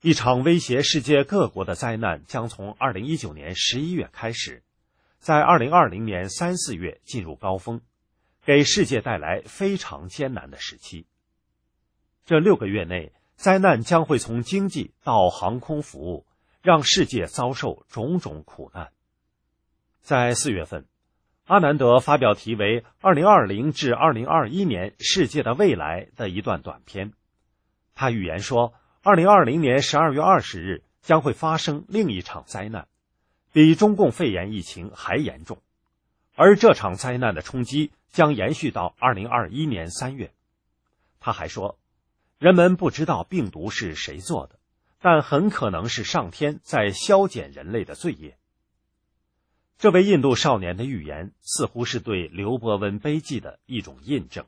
Speaker 5: 一场威胁世界各国的灾难将从二零一九年十一月开始，在二零二零年三四月进入高峰，给世界带来非常艰难的时期。这六个月内，灾难将会从经济到航空服务，让世界遭受种种苦难。在四月份，阿南德发表题为二零二零至二零二一年世界的未来的一段短篇。他预言说，二零二零年十二月二十日将会发生另一场灾难，比中共肺炎疫情还严重，而这场灾难的冲击将延续到二零二一年三月。他还说，人们不知道病毒是谁做的，但很可能是上天在消减人类的罪业。这位印度少年的预言似乎是对刘伯温悲剧的一种印证。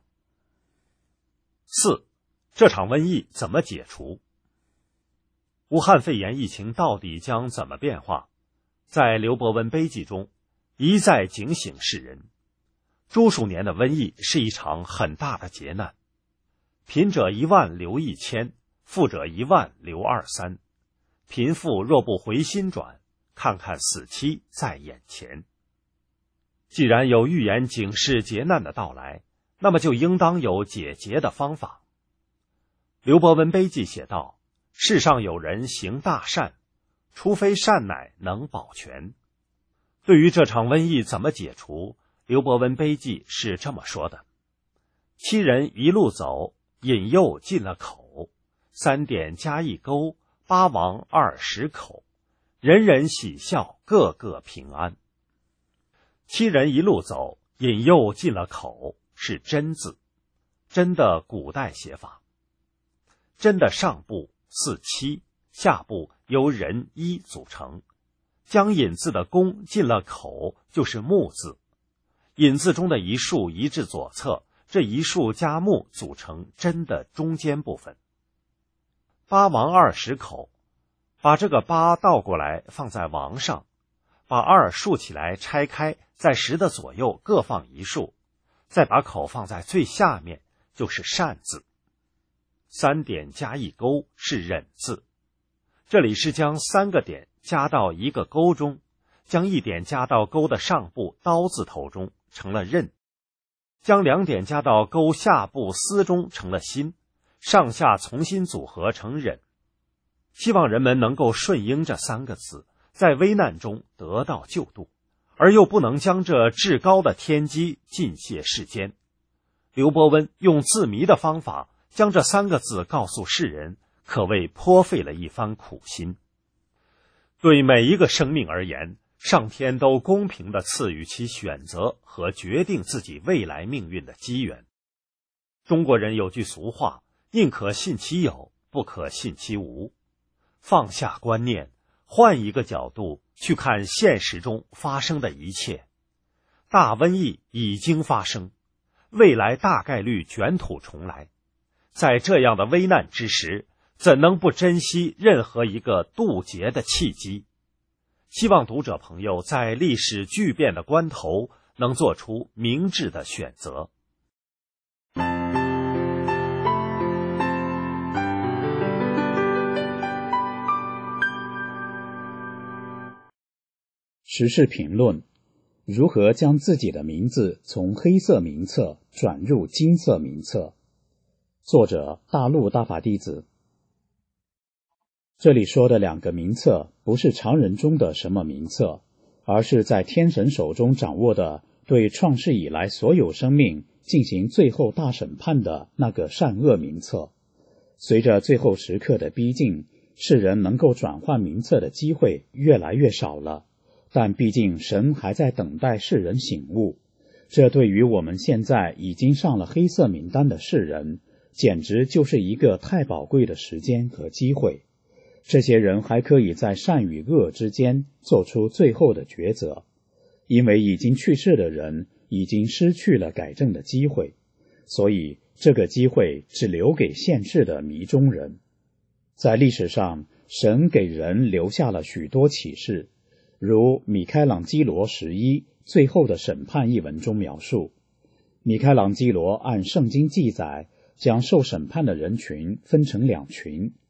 Speaker 5: 四，这场瘟疫怎么解除？武汉肺炎疫情到底将怎么变化？在刘伯温悲剧中一再警醒世人，猪鼠年的瘟疫是一场很大的劫难，贫者一万留一千，富者一万留二三，贫富若不回心转，看看死期在眼前。既然有预言警示劫难的到来，那么就应当有解劫的方法。刘伯温悲记写道，世上有人行大善，除非善乃能保全。对于这场瘟疫怎么解除，刘伯温悲记是这么说的：七人一路走，引诱进了口，三点加一钩，八王二十口，人人喜笑，个个平安。七人一路走，引诱进了口，是真字，真的古代写法。真的上部四七，下部由人一组成，将引字的弓进了口，就是木字。引字中的一竖移至左侧，这一竖加木组成真的中间部分。八王二十口，把这个八倒过来放在王上，把二竖起来拆开，在十的左右各放一竖，再把口放在最下面，就是善字。三点加一钩是忍字，这里是将三个点加到一个钩中，将一点加到钩的上部刀字头中，成了刃；将两点加到钩下部丝中，成了心，上下重新组合成忍。希望人们能够顺应这三个字，在危难中得到救度，而又不能将这至高的天机尽泄世间。刘伯温用字谜的方法将这三个字告诉世人，可谓颇费了一番苦心。对每一个生命而言，上天都公平地赐予其选择和决定自己未来命运的机缘。中国人有句俗话，宁可信其有，不可信其无。放下观念，换一个角度去看现实中发生的一切。大瘟疫已经发生，未来大概率卷土重来。在这样的危难之时，怎能不珍惜任何一个渡劫的契机？希望读者朋友在历史巨变的关头能做出明智的选择。
Speaker 4: 时事评论：如何将自己的名字从黑色名册转入金色名册？作者：大陆大法弟子。这里说的两个名册不是常人中的什么名册，而是在天神手中掌握的对创世以来所有生命进行最后大审判的那个善恶名册。随着最后时刻的逼近，世人能够转换名册的机会越来越少了，但毕竟神还在等待世人醒悟。这对于我们现在已经上了黑色名单的世人，简直就是一个太宝贵的时间和机会。这些人还可以在善与恶之间做出最后的抉择，因为已经去世的人已经失去了改正的机会，所以这个机会只留给现世的迷中人。在历史上，神给人留下了许多启示，如米开朗基罗十一最后的审判一文中描述，米开朗基罗按圣经记载将受审判的人群分成两群，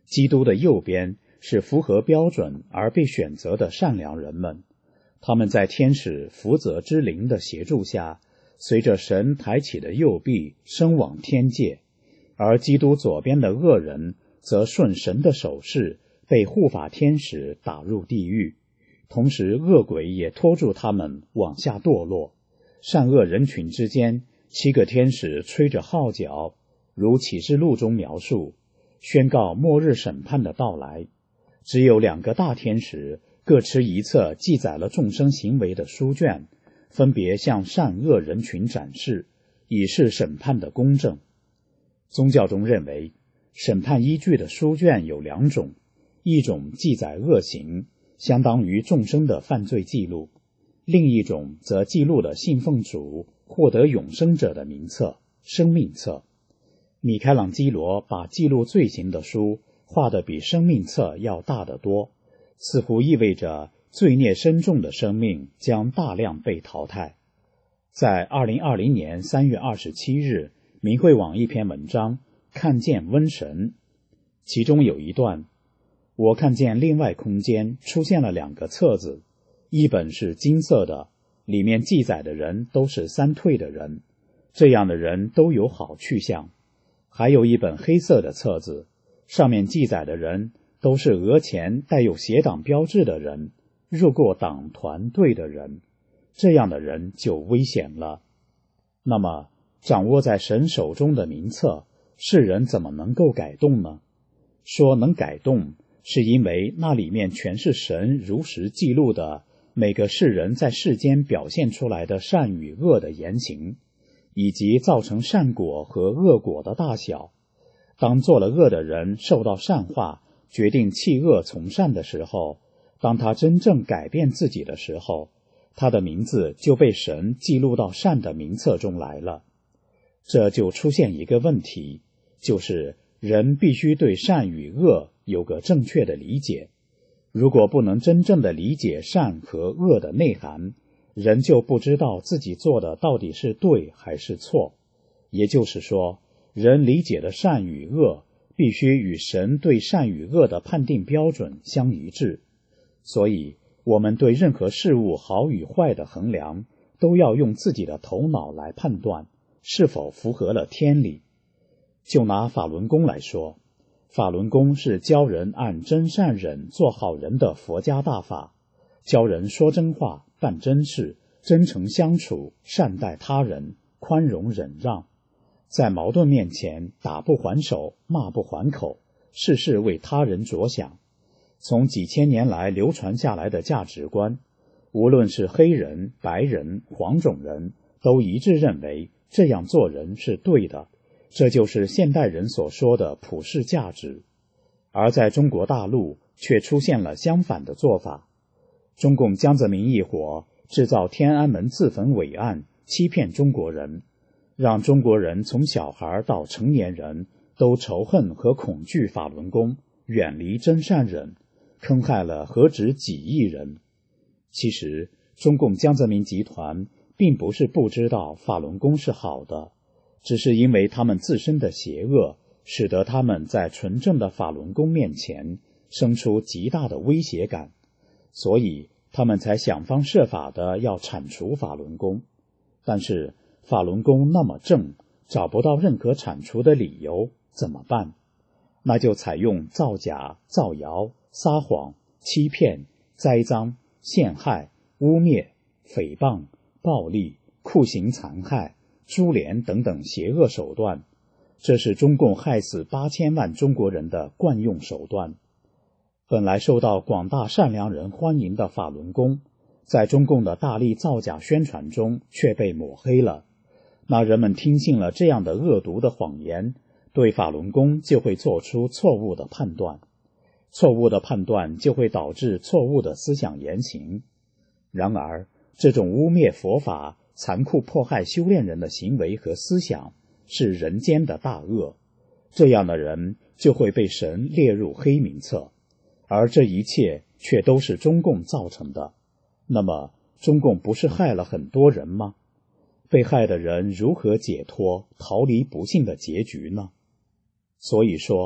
Speaker 4: 基督的右边是符合标准而被选择的善良人们，他们在天使福泽之灵的协助下，随着神抬起的右臂升往天界，而基督左边的恶人则顺神的手势被护法天使打入地狱，同时恶鬼也拖住他们往下堕落。善恶人群之间，七个天使吹着号角，如启示录中描述，宣告末日审判的到来。只有两个大天使各持一册记载了众生行为的书卷，分别向善恶人群展示，以示审判的公正。宗教中认为，审判依据的书卷有两种，一种记载恶行，相当于众生的犯罪记录；另一种则记录了信奉主、获得永生者的名册、生命册。米开朗基罗把记录罪行的书画得比生命册要大得多，似乎意味着罪孽深重的生命将大量被淘汰。在二零二零年三月二十七日，明慧网一篇文章《看见瘟神》，其中有一段，我看见另外空间出现了两个册子，一本是金色的，里面记载的人都是三退的人，这样的人都有好去向；还有一本黑色的册子，上面记载的人都是额前带有邪党标志的人，入过党团队的人，这样的人就危险了。那么掌握在神手中的名册，世人怎么能够改动呢？说能改动，是因为那里面全是神如实记录的每个世人在世间表现出来的善与恶的言行，以及造成善果和恶果的大小。当做了恶的人受到善化，决定弃恶从善的时候，当他真正改变自己的时候，他的名字就被神记录到善的名册中来了。这就出现一个问题，就是人必须对善与恶有个正确的理解。如果不能真正的理解善和恶的内涵，人就不知道自己做的到底是对还是错。也就是说，人理解的善与恶必须与神对善与恶的判定标准相一致。所以我们对任何事物好与坏的衡量，都要用自己的头脑来判断是否符合了天理。就拿法轮功来说，法轮功是教人按真善忍做好人的佛家大法，教人说真话、办真事、真诚相处、善待他人、宽容忍让，在矛盾面前打不还手、骂不还口，事事为他人着想。从几千年来流传下来的价值观，无论是黑人、白人、黄种人，都一致认为这样做人是对的，这就是现代人所说的普世价值。而在中国大陆却出现了相反的做法。中共江泽民一伙制造天安门自焚伪案，欺骗中国人，让中国人从小孩到成年人都仇恨和恐惧法轮功，远离真善忍，坑害了何止几亿人。其实中共江泽民集团并不是不知道法轮功是好的，只是因为他们自身的邪恶，使得他们在纯正的法轮功面前生出极大的威胁感，所以他们才想方设法的要铲除法轮功。但是法轮功那么正，找不到任何铲除的理由，怎么办？那就采用造假、造谣、撒谎、欺骗、栽赃、陷害、污蔑、诽谤、暴力、酷刑残害、株连等等邪恶手段，这是中共害死八千万中国人的惯用手段。本来受到广大善良人欢迎的法轮功，在中共的大力造假宣传中却被抹黑了。那人们听信了这样的恶毒的谎言，对法轮功就会做出错误的判断，错误的判断就会导致错误的思想言行。然而，这种污蔑佛法、残酷迫害修炼人的行为和思想是人间的大恶，这样的人就会被神列入黑名册，而这一切却都是中共造成的。那么，中共不是害了很多人吗？被害的人如何解脱、逃离不幸的结局呢？所以说，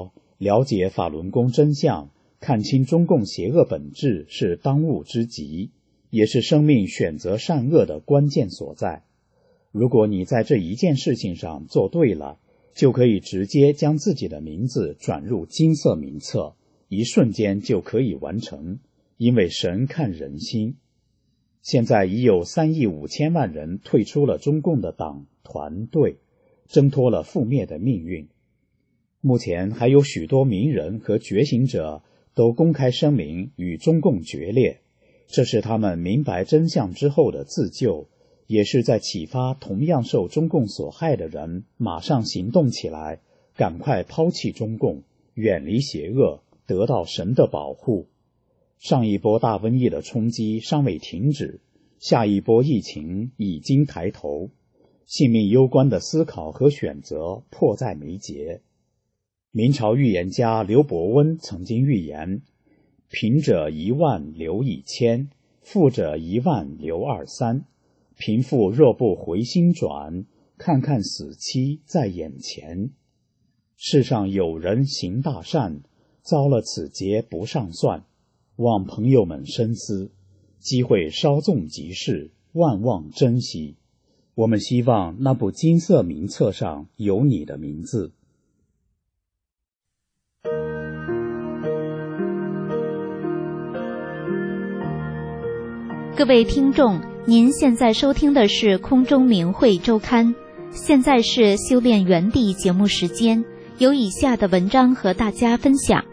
Speaker 4: 了解法轮功真相，看清中共邪恶本质是当务之急，也是生命选择善恶的关键所在。如果你在这一件事情上做对了，就可以直接将自己的名字转入金色名册，一瞬间就可以完成，因为神看人心。现在已有三亿五千万人退出了中共的党团队，挣脱了覆灭的命运。目前还有许多名人和觉醒者都公开声明与中共决裂，这是他们明白真相之后的自救，也是在启发同样受中共所害的人马上行动起来，赶快抛弃中共，远离邪恶，得到神的保护。上一波大瘟疫的冲击尚未停止，下一波疫情已经抬头，性命攸关的思考和选择迫在眉睫。明朝预言家刘伯温曾经预言，贫者一万留一千，富者一万留二三，贫富若不回心转，看看死期在眼前。世上有人行大善，遭了此劫不上算，望朋友们深思，机会稍纵即逝，万望珍惜。我们希望那部金色名册上有你的名字。
Speaker 3: 各位听众，您现在收听的是空中明慧周刊，现在是修炼园地节目时间，有以下的文章和大家分享。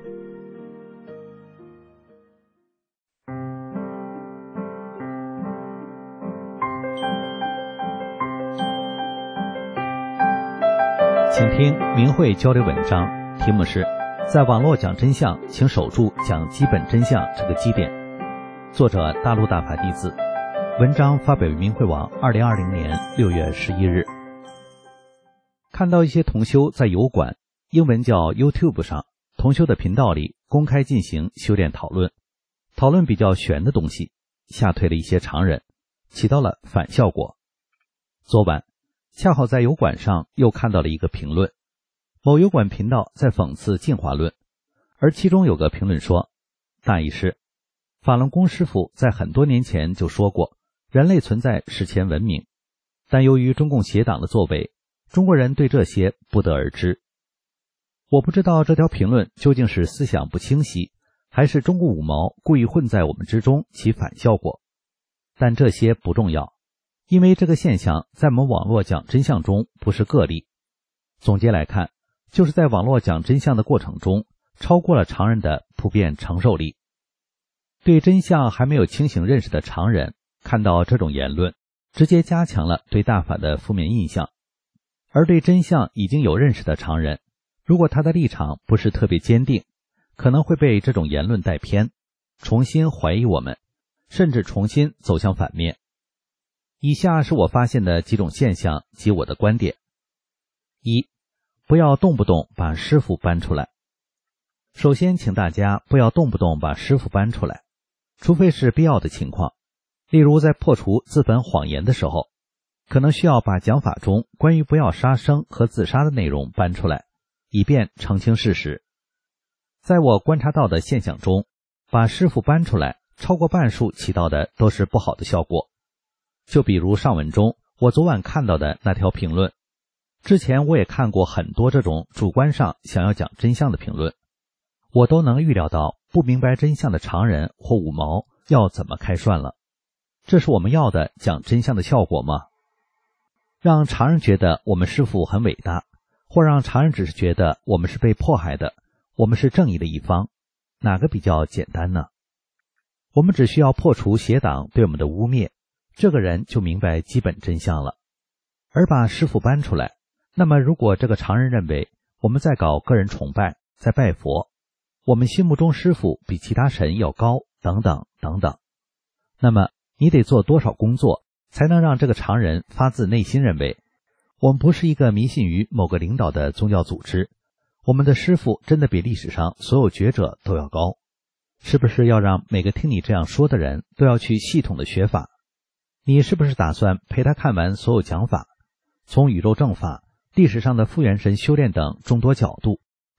Speaker 6: 请听明慧交流文章，题目是在网络讲真相，请守住讲基本真相这个基点。作者大陆大法弟子，文章发表于明慧网二零二零年六月十一日。看到一些同修在油管，英文叫 YouTube 上，同修的频道里公开进行修炼讨论，讨论比较玄的东西，吓退了一些常人，起到了反效果。昨晚恰好在油管上又看到了一个评论，某油管频道在讽刺进化论，而其中有个评论说，大意是法轮功师父在很多年前就说过，人类存在史前文明，但由于中共邪党的作为，中国人对这些不得而知。我不知道这条评论究竟是思想不清晰，还是中共五毛故意混在我们之中起反效果，但这些不重要，因为这个现象在我们网络讲真相中不是个例。总结来看，就是在网络讲真相的过程中，超过了常人的普遍承受力。对真相还没有清醒认识的常人，看到这种言论，直接加强了对大法的负面印象。而对真相已经有认识的常人，如果他的立场不是特别坚定，可能会被这种言论带偏，重新怀疑我们，甚至重新走向反面。以下是我发现的几种现象及我的观点。一，不要动不动把师父搬出来。首先请大家不要动不动把师父搬出来，除非是必要的情况，例如在破除自焚谎言的时候，可能需要把讲法中关于不要杀生和自杀的内容搬出来，以便澄清事实。在我观察到的现象中，把师父搬出来，超过半数起到的都是不好的效果。就比如上文中我昨晚看到的那条评论，之前我也看过很多这种主观上想要讲真相的评论，我都能预料到不明白真相的常人或五毛要怎么开涮了。这是我们要的讲真相的效果吗？让常人觉得我们师父很伟大，或让常人只是觉得我们是被迫害的，我们是正义的一方，哪个比较简单呢？我们只需要破除邪党对我们的污蔑，这个人就明白基本真相了。而把师父搬出来，那么如果这个常人认为我们在搞个人崇拜，在拜佛，我们心目中师父比其他神要高，等等等等，那么你得做多少工作才能让这个常人发自内心认为我们不是一个迷信于某个领导的宗教组织，我们的师父真的比历史上所有觉者都要高？是不是要让每个听你这样说的人都要去系统的学法？你是不是打算陪他看完所有讲法，从宇宙正法、历史上的复原神修炼等众多角度，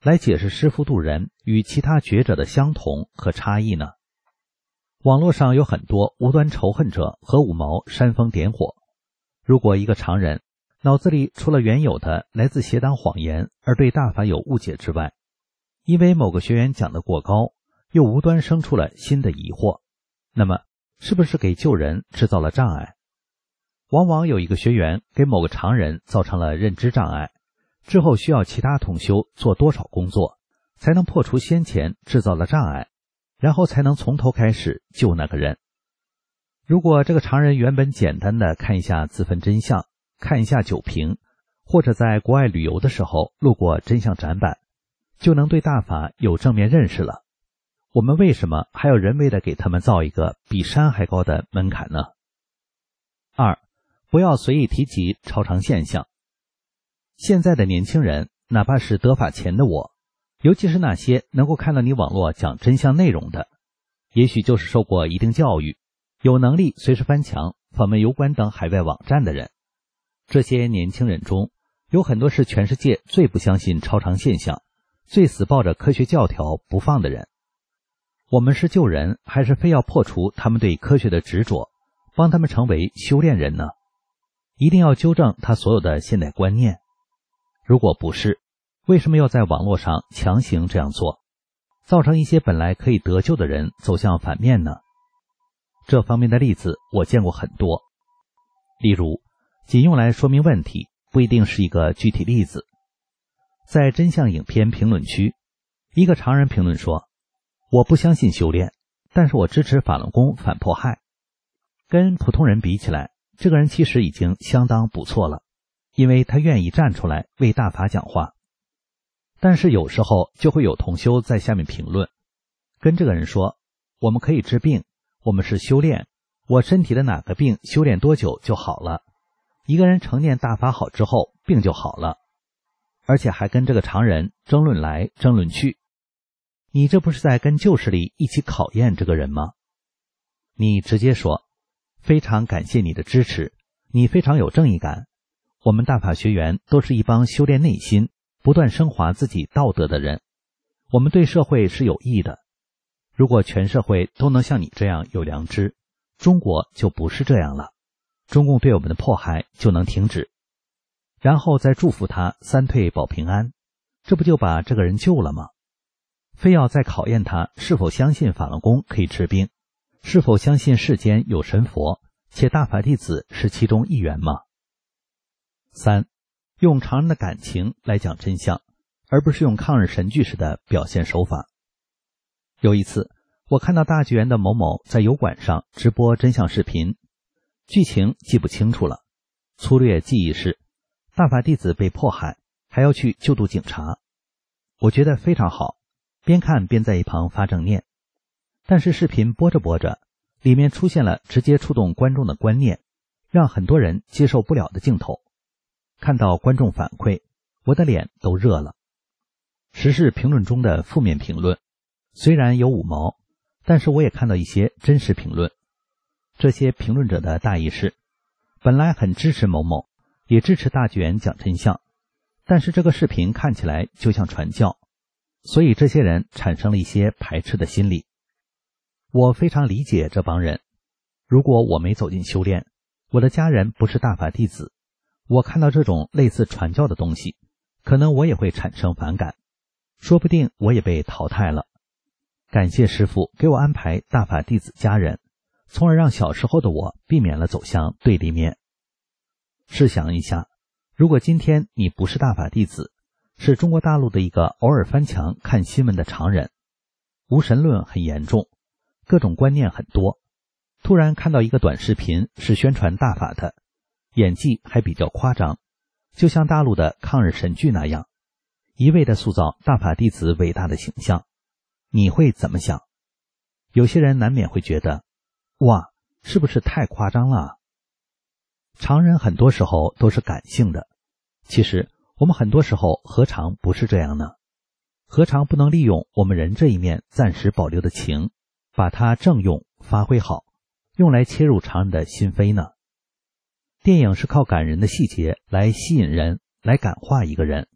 Speaker 6: 来解释师父渡人与其他觉者的相同和差异呢？网络上有很多无端仇恨者和五毛煽风点火。如果一个常人脑子里除了原有的来自邪党谎言而对大法有误解之外，因为某个学员讲得过高，又无端生出了新的疑惑，那么是不是给救人制造了障碍？往往有一个学员给某个常人造成了认知障碍，之后需要其他同修做多少工作，才能破除先前制造的障碍，然后才能从头开始救那个人。如果这个常人原本简单的看一下自分真相，看一下酒瓶，或者在国外旅游的时候路过真相展板，就能对大法有正面认识了，我们为什么还要人为的给他们造一个比山还高的门槛呢？二，不要随意提及超常现象。现在的年轻人，哪怕是得法前的我，尤其是那些能够看到你网络讲真相内容的，也许就是受过一定教育，有能力随时翻墙访问油管等海外网站的人。这些年轻人中，有很多是全世界最不相信超常现象，最死抱着科学教条不放的人。我们是救人，还是非要破除他们对科学的执着，帮他们成为修炼人呢？一定要纠正他所有的现代观念。如果不是，为什么要在网络上强行这样做，造成一些本来可以得救的人走向反面呢？这方面的例子我见过很多。例如，仅用来说明问题，不一定是一个具体例子。在真相影片评论区，一个常人评论说，我不相信修炼，但是我支持法轮功反迫害。跟普通人比起来，这个人其实已经相当不错了，因为他愿意站出来为大法讲话。但是有时候就会有同修在下面评论，跟这个人说，我们可以治病，我们是修炼，我身体的哪个病修炼多久就好了，一个人成念大法好之后病就好了，而且还跟这个常人争论来争论去。你这不是在跟旧势力一起考验这个人吗？你直接说，非常感谢你的支持，你非常有正义感，我们大法学员都是一帮修炼内心，不断升华自己道德的人，我们对社会是有益的。如果全社会都能像你这样有良知，中国就不是这样了，中共对我们的迫害就能停止。然后再祝福他三退保平安，这不就把这个人救了吗？非要再考验他是否相信法轮功可以治病，是否相信世间有神佛，且大法弟子是其中一员吗？三，用常人的感情来讲真相，而不是用抗日神剧式的表现手法。有一次，我看到大剧园的某某在油管上直播真相视频，剧情记不清楚了，粗略记忆是大法弟子被迫害，还要去救度警察。我觉得非常好，边看边在一旁发正念。但是视频播着播着，里面出现了直接触动观众的观念，让很多人接受不了的镜头。看到观众反馈，我的脸都热了。时事评论中的负面评论虽然有五毛，但是我也看到一些真实评论。这些评论者的大意是，本来很支持某某，也支持大剧园讲真相，但是这个视频看起来就像传教，所以这些人产生了一些排斥的心理。我非常理解这帮人，如果我没走进修炼，我的家人不是大法弟子，我看到这种类似传教的东西，可能我也会产生反感，说不定我也被淘汰了。感谢师父给我安排大法弟子家人，从而让小时候的我避免了走向对立面。试想一下，如果今天你不是大法弟子，是中国大陆的一个偶尔翻墙看新闻的常人，无神论很严重，各种观念很多，突然看到一个短视频是宣传大法的，演技还比较夸张，就像大陆的抗日神剧那样，一味地塑造大法弟子伟大的形象，你会怎么想？有些人难免会觉得，哇，是不是太夸张了？常人很多时候都是感性的，其实我们很多时候何尝不是这样呢？何尝不能利用我们人这一面暂时保留的情，把它正用发挥好，用来切入常人的心扉呢？电影是靠感人的细节来吸引人，来感化一个人，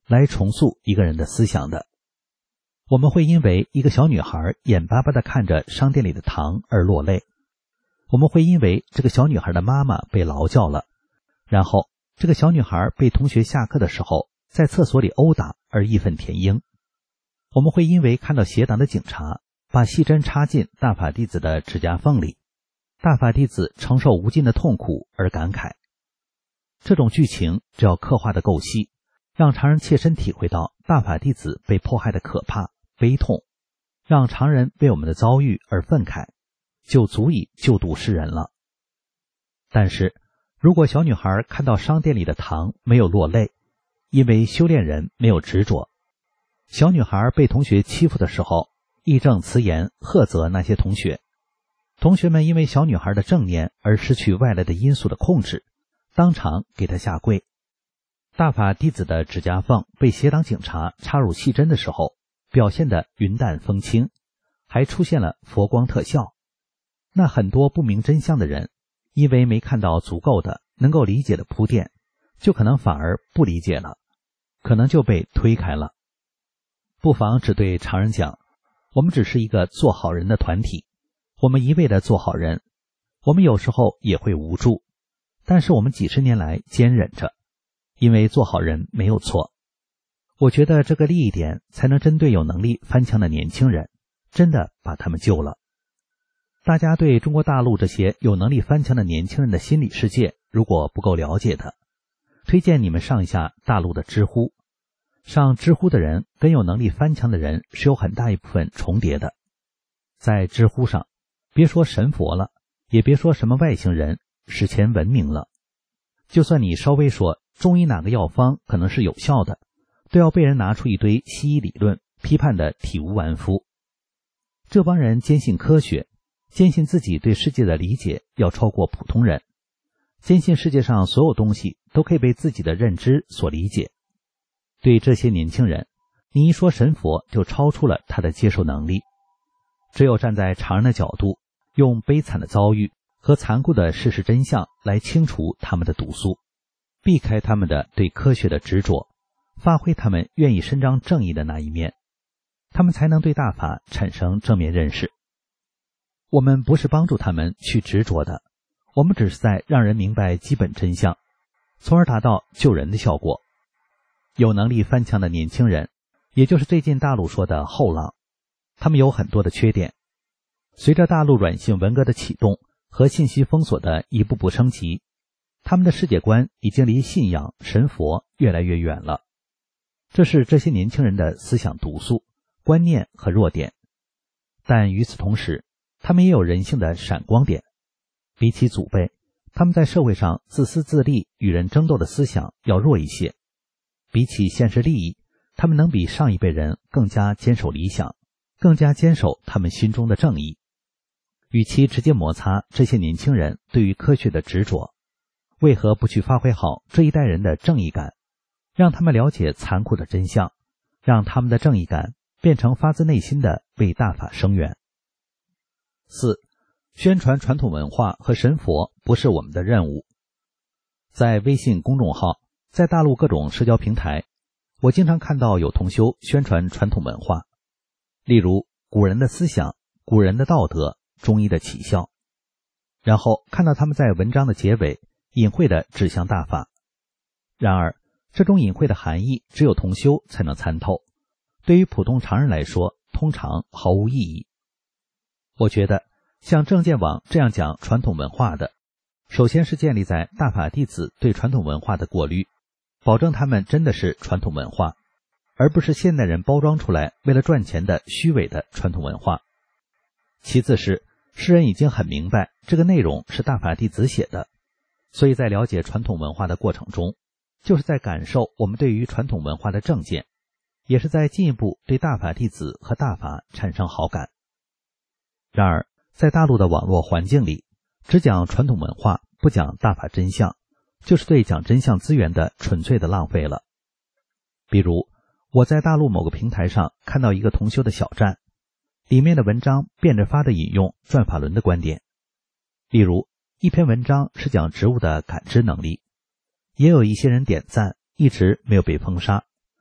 Speaker 6: 来重塑一个人的思想的。我们会因为一个小女孩眼巴巴地看着商店里的糖而落泪，我们会因为这个小女孩的妈妈被劳教了，然后这个小女孩被同学下课的时候在厕所里殴打而义愤填膺，我们会因为看到邪党的警察把细针插进大法弟子的指甲缝里，大法弟子承受无尽的痛苦而感慨。这种剧情只要刻画的够细，让常人切身体会到大法弟子被迫害的可怕悲痛，让常人为我们的遭遇而愤慨，就足以救度世人了。但是如果小女孩看到商店里的糖没有落泪，因为修炼人没有执着，小女孩被同学欺负的时候义正辞严喝责那些同学，同学们因为小女孩的正念而失去外来的因素的控制，当场给她下跪。大法弟子的指甲缝被邪党警察插入细针的时候表现得云淡风轻，还出现了佛光特效。那很多不明真相的人因为没看到足够的能够理解的铺垫，就可能反而不理解了，可能就被推开了。不妨只对常人讲，我们只是一个做好人的团体，我们一味的做好人，我们有时候也会无助，但是我们几十年来坚忍着，因为做好人没有错。我觉得这个利益点才能针对有能力翻墙的年轻人，真的把他们救了。大家对中国大陆这些有能力翻墙的年轻人的心理世界如果不够了解的，推荐你们上一下大陆的知乎。上知乎的人跟有能力翻墙的人是有很大一部分重叠的。在知乎上，别说神佛了，也别说什么外星人史前文明了，就算你稍微说中医哪个药方可能是有效的，都要被人拿出一堆西医理论批判的体无完肤。这帮人坚信科学，坚信自己对世界的理解要超过普通人，坚信世界上所有东西都可以被自己的认知所理解。对这些年轻人，你一说神佛就超出了他的接受能力。只有站在常人的角度，用悲惨的遭遇和残酷的事实真相来清除他们的毒素，避开他们的对科学的执着，发挥他们愿意伸张正义的那一面，他们才能对大法产生正面认识。我们不是帮助他们去执着的，我们只是在让人明白基本真相，从而达到救人的效果。有能力翻墙的年轻人，也就是最近大陆说的后浪，他们有很多的缺点。随着大陆软性文革的启动和信息封锁的一步步升级，他们的世界观已经离信仰神佛越来越远了。这是这些年轻人的思想毒素、观念和弱点。但与此同时，他们也有人性的闪光点。比起祖辈，他们在社会上自私自利、与人争斗的思想要弱一些。比起现实利益，他们能比上一辈人更加坚守理想，更加坚守他们心中的正义。与其直接摩擦这些年轻人对于科学的执着，为何不去发挥好这一代人的正义感，让他们了解残酷的真相，让他们的正义感变成发自内心的为大法声援。四、宣传传统文化和神佛不是我们的任务。在微信公众号，在大陆各种社交平台，我经常看到有同修宣传传统文化，例如古人的思想、古人的道德、中医的奇效，然后看到他们在文章的结尾隐晦地指向大法。然而这种隐晦的含义只有同修才能参透，对于普通常人来说通常毫无意义。我觉得像正见网这样讲传统文化的，首先是建立在大法弟子对传统文化的过滤，保证他们真的是传统文化，而不是现代人包装出来为了赚钱的虚伪的传统文化。其次是世人已经很明白这个内容是大法弟子写的，所以在了解传统文化的过程中，就是在感受我们对于传统文化的正见，也是在进一步对大法弟子和大法产生好感。然而在大陆的网络环境里，只讲传统文化不讲大法真相，就是对讲真相资源的纯粹的浪费了。比如我在大陆某个平台上看到一个同修的小站，里面的文章变着法的引用转法轮的观点。例如一篇文章是讲植物的感知能力，也有一些人点赞，一直没有被封杀。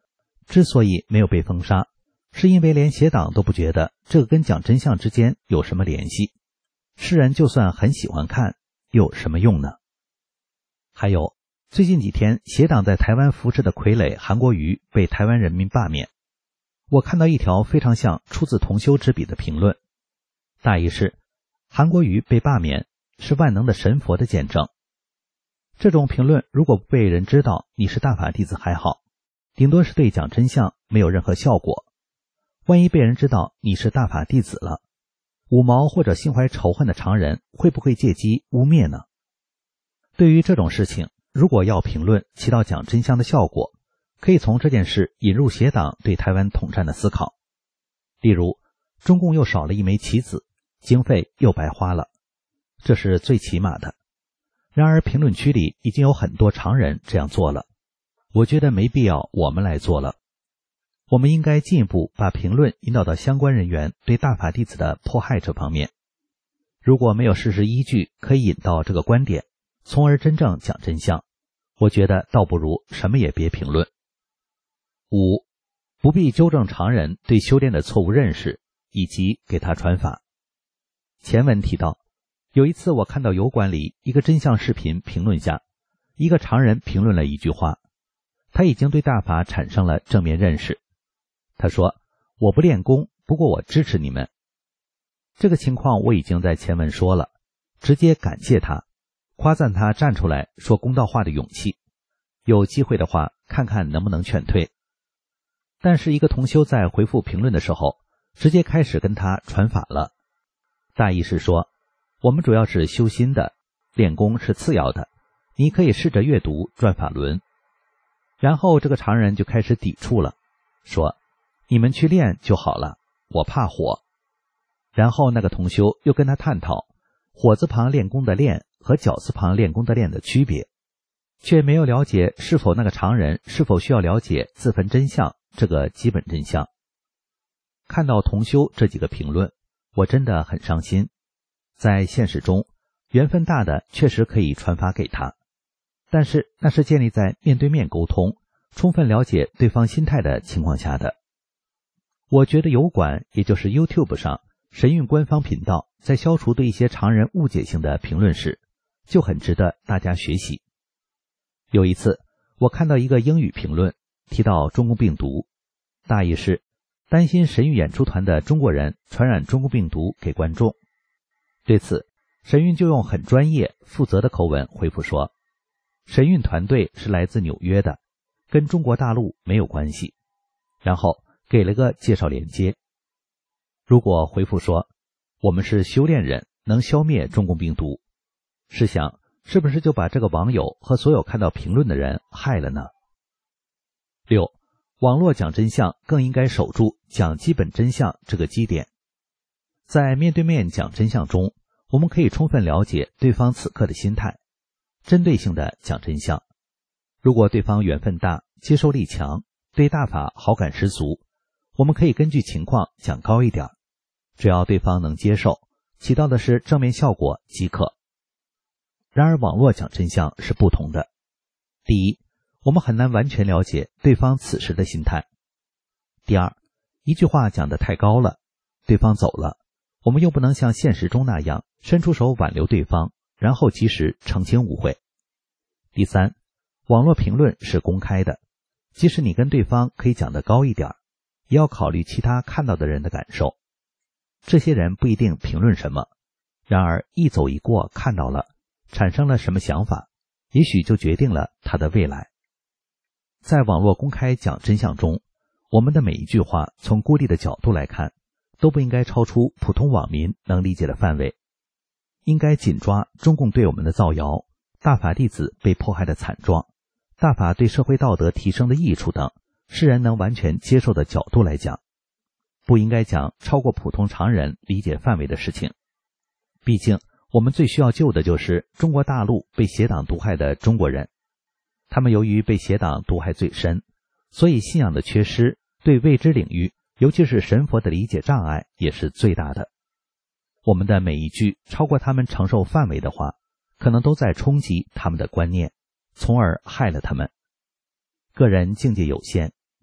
Speaker 6: 之所以没有被封杀，是因为连邪党都不觉得这个跟讲真相之间有什么联系。世人就算很喜欢看，又有什么用呢？还有，最近几天邪党在台湾扶持的傀儡韩国瑜被台湾人民罢免。我看到一条非常像出自同修之笔的评论，大意是韩国瑜被罢免是万能的神佛的见证。这种评论如果不被人知道你是大法弟子还好，顶多是对讲真相没有任何效果。万一被人知道你是大法弟子了，五毛或者心怀仇恨的常人会不会借机污蔑呢？对于这种事情，如果要评论起到讲真相的效果，可以从这件事引入邪党对台湾统战的思考。例如，中共又少了一枚棋子，经费又白花了，这是最起码的。然而评论区里已经有很多常人这样做了，我觉得没必要我们来做了。我们应该进一步把评论引导到相关人员对大法弟子的迫害这方面。如果没有事实依据可以引到这个观点，从而真正讲真相，我觉得倒不如什么也别评论。五，不必纠正常人对修炼的错误认识，以及给他传法。前文提到，有一次我看到油管里一个真相视频评论下，一个常人评论了一句话，他已经对大法产生了正面认识。他说，我不练功，不过我支持你们。这个情况我已经在前文说了，直接感谢他，夸赞他站出来说公道话的勇气，有机会的话看看能不能劝退。但是一个同修在回复评论的时候，直接开始跟他传法了。大意是说，我们主要是修心的，练功是次要的，你可以试着阅读转法轮。然后这个常人就开始抵触了，说你们去练就好了，我怕火。然后那个同修又跟他探讨火字旁练功的练和绞字旁练功的练的区别，却没有了解是否那个常人是否需要了解自焚真相这个基本真相。看到同修这几个评论，我真的很伤心。在现实中，缘分大的确实可以传法给他，但是那是建立在面对面沟通，充分了解对方心态的情况下的。我觉得油管，也就是 YouTube 上神韵官方频道，在消除对一些常人误解性的评论时，就很值得大家学习。有一次，我看到一个英语评论提到中共病毒，大意是担心神韵演出团的中国人传染中共病毒给观众。对此，神韵就用很专业负责的口吻回复说，神韵团队是来自纽约的，跟中国大陆没有关系，然后给了个介绍连接。如果回复说我们是修炼人，能消灭中共病毒，试想是不是就把这个网友和所有看到评论的人害了呢？六，网络讲真相更应该守住讲基本真相这个基点。在面对面讲真相中，我们可以充分了解对方此刻的心态，针对性的讲真相。如果对方缘分大，接受力强，对大法好感十足，我们可以根据情况讲高一点，只要对方能接受，起到的是正面效果即可。然而网络讲真相是不同的。第一，我们很难完全了解对方此时的心态。第二，一句话讲得太高了，对方走了，我们又不能像现实中那样伸出手挽留对方，然后及时澄清误会。第三，网络评论是公开的，即使你跟对方可以讲得高一点，也要考虑其他看到的人的感受。这些人不一定评论什么，然而一走一过看到了，产生了什么想法，也许就决定了他的未来。在网络公开讲真相中，我们的每一句话从孤立的角度来看，都不应该超出普通网民能理解的范围，应该紧抓中共对我们的造谣、大法弟子被迫害的惨状、大法对社会道德提升的益处等世人能完全接受的角度来讲，不应该讲超过普通常人理解范围的事情。毕竟我们最需要救的就是中国大陆被邪党毒害的中国人，他们由于被邪党毒害最深，所以信仰的缺失，对未知领域尤其是神佛的理解障碍也是最大的。我们的每一句超过他们承受范围的话，可能都在冲击他们的观念，从而害了他们。个人境界有限，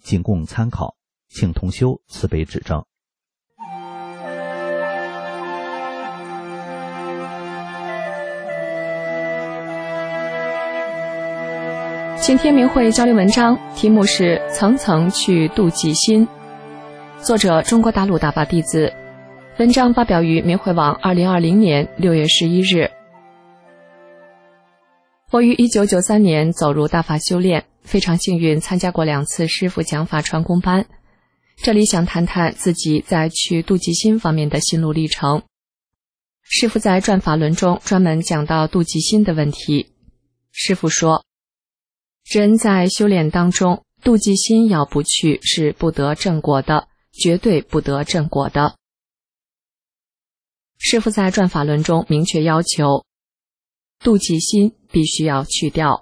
Speaker 6: 仅供参考，请同修慈悲指正。
Speaker 7: 今天明慧交流文章题目是层层去度己心，作者中国大陆大法弟子，文章发表于明慧网二零二零年六月十一日。我于一九九三年走入大法修炼，非常幸运参加过两次师父讲法传功班。这里想谈谈自己在去度己心方面的心路历程。师父在转法轮中专门讲到度己心的问题。师父说，人在修炼当中，妒忌心要不去是不得正果的，绝对不得正果的。师父在转法轮中明确要求，妒忌心必须要去掉。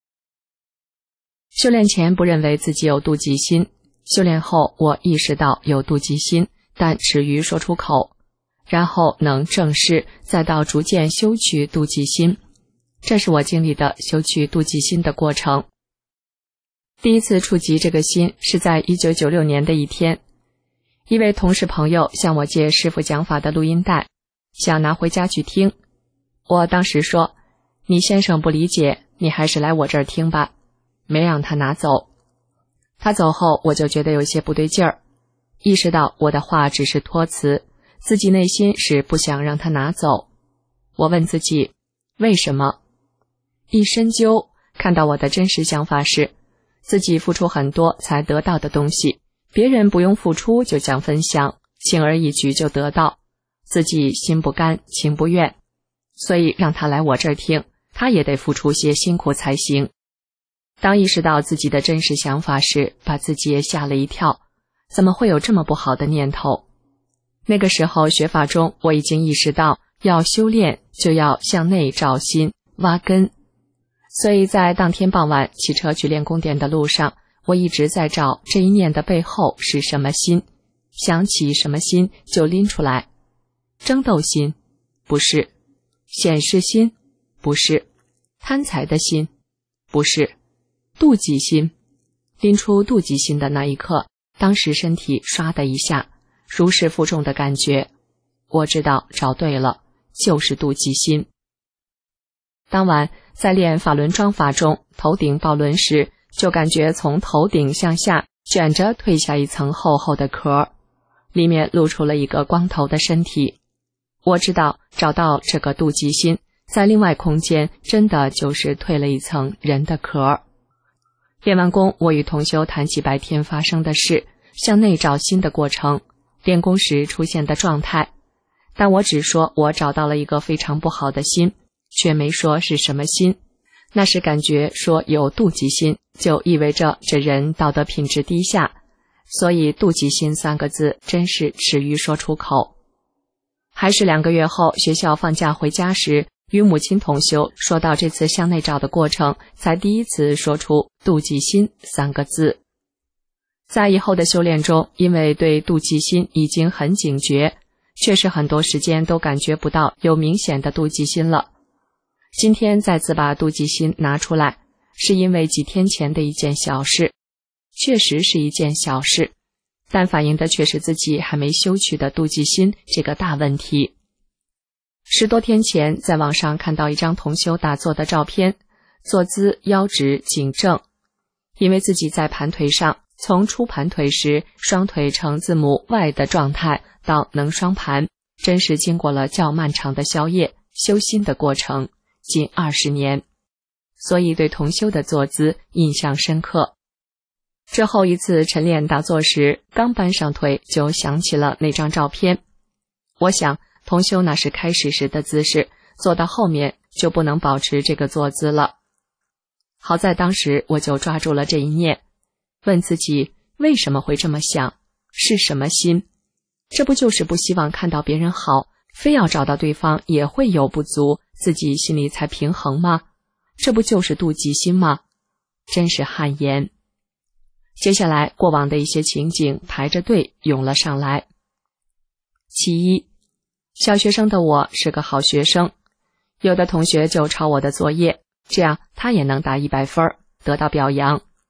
Speaker 7: 修炼前不认为自己有妒忌心，修炼后我意识到有妒忌心，但耻于说出口，然后能正视，再到逐渐修去妒忌心。这是我经历的修去妒忌心的过程。第一次触及这个心是在一九九六年的一天，一位同事朋友向我借师父讲法的录音带，想拿回家去听。我当时说，你先生不理解，你还是来我这儿听吧，没让他拿走。他走后，我就觉得有些不对劲儿，意识到我的话只是托词，自己内心是不想让他拿走。我问自己，为什么？一深究，看到我的真实想法是，自己付出很多才得到的东西，别人不用付出就讲分享，轻而易举就得到，自己心不甘情不愿，所以让他来我这儿听，他也得付出些辛苦才行。当意识到自己的真实想法时，把自己也吓了一跳，怎么会有这么不好的念头？那个时候学法中，我已经意识到要修炼就要向内找心，挖根。所以在当天傍晚骑车去练功点的路上，我一直在找这一念的背后是什么心，想起什么心就拎出来。争斗心？不是。显示心？不是。贪财的心？不是。妒忌心？拎出妒忌心的那一刻，当时身体唰的一下，如释负重的感觉。我知道找对了，就是妒忌心。当晚在练法轮桩法中，头顶抱轮时，就感觉从头顶向下卷着退下一层厚厚的壳，里面露出了一个光头的身体。我知道找到这个妒忌心，在另外空间真的就是退了一层人的壳。练完功，我与同修谈起白天发生的事，向内找心的过程，练功时出现的状态，但我只说我找到了一个非常不好的心，却没说是什么心。那时感觉说有妒忌心，就意味着这人道德品质低下，所以妒忌心三个字真是耻于说出口。还是两个月后，学校放假回家时，与母亲同修说到这次向内找的过程，才第一次说出妒忌心三个字。在以后的修炼中，因为对妒忌心已经很警觉，确实很多时间都感觉不到有明显的妒忌心了。今天再次把妒忌心拿出来，是因为几天前的一件小事，确实是一件小事，但反映的却是自己还没修去的妒忌心这个大问题。十多天前，在网上看到一张同修打坐的照片，坐姿腰直颈正，因为自己在盘腿上，从出盘腿时双腿呈字母 Y 的状态到能双盘，真是经过了较漫长的宵夜修心的过程，近二十年，所以对同修的坐姿印象深刻。之后一次晨练打坐时，刚搬上腿就想起了那张照片。我想同修那是开始时的姿势，坐到后面就不能保持这个坐姿了。好在当时我就抓住了这一念，问自己为什么会这么想，是什么心？这不就是不希望看到别人好，非要找到对方也会有不足，自己心里才平衡吗？这不就是妒忌心吗？真是汗颜。接下来过往的一些情景排着队涌了上来。其一，小学生的我是个好学生，有的同学就抄我的作业，这样他也能打一百分，得到表扬。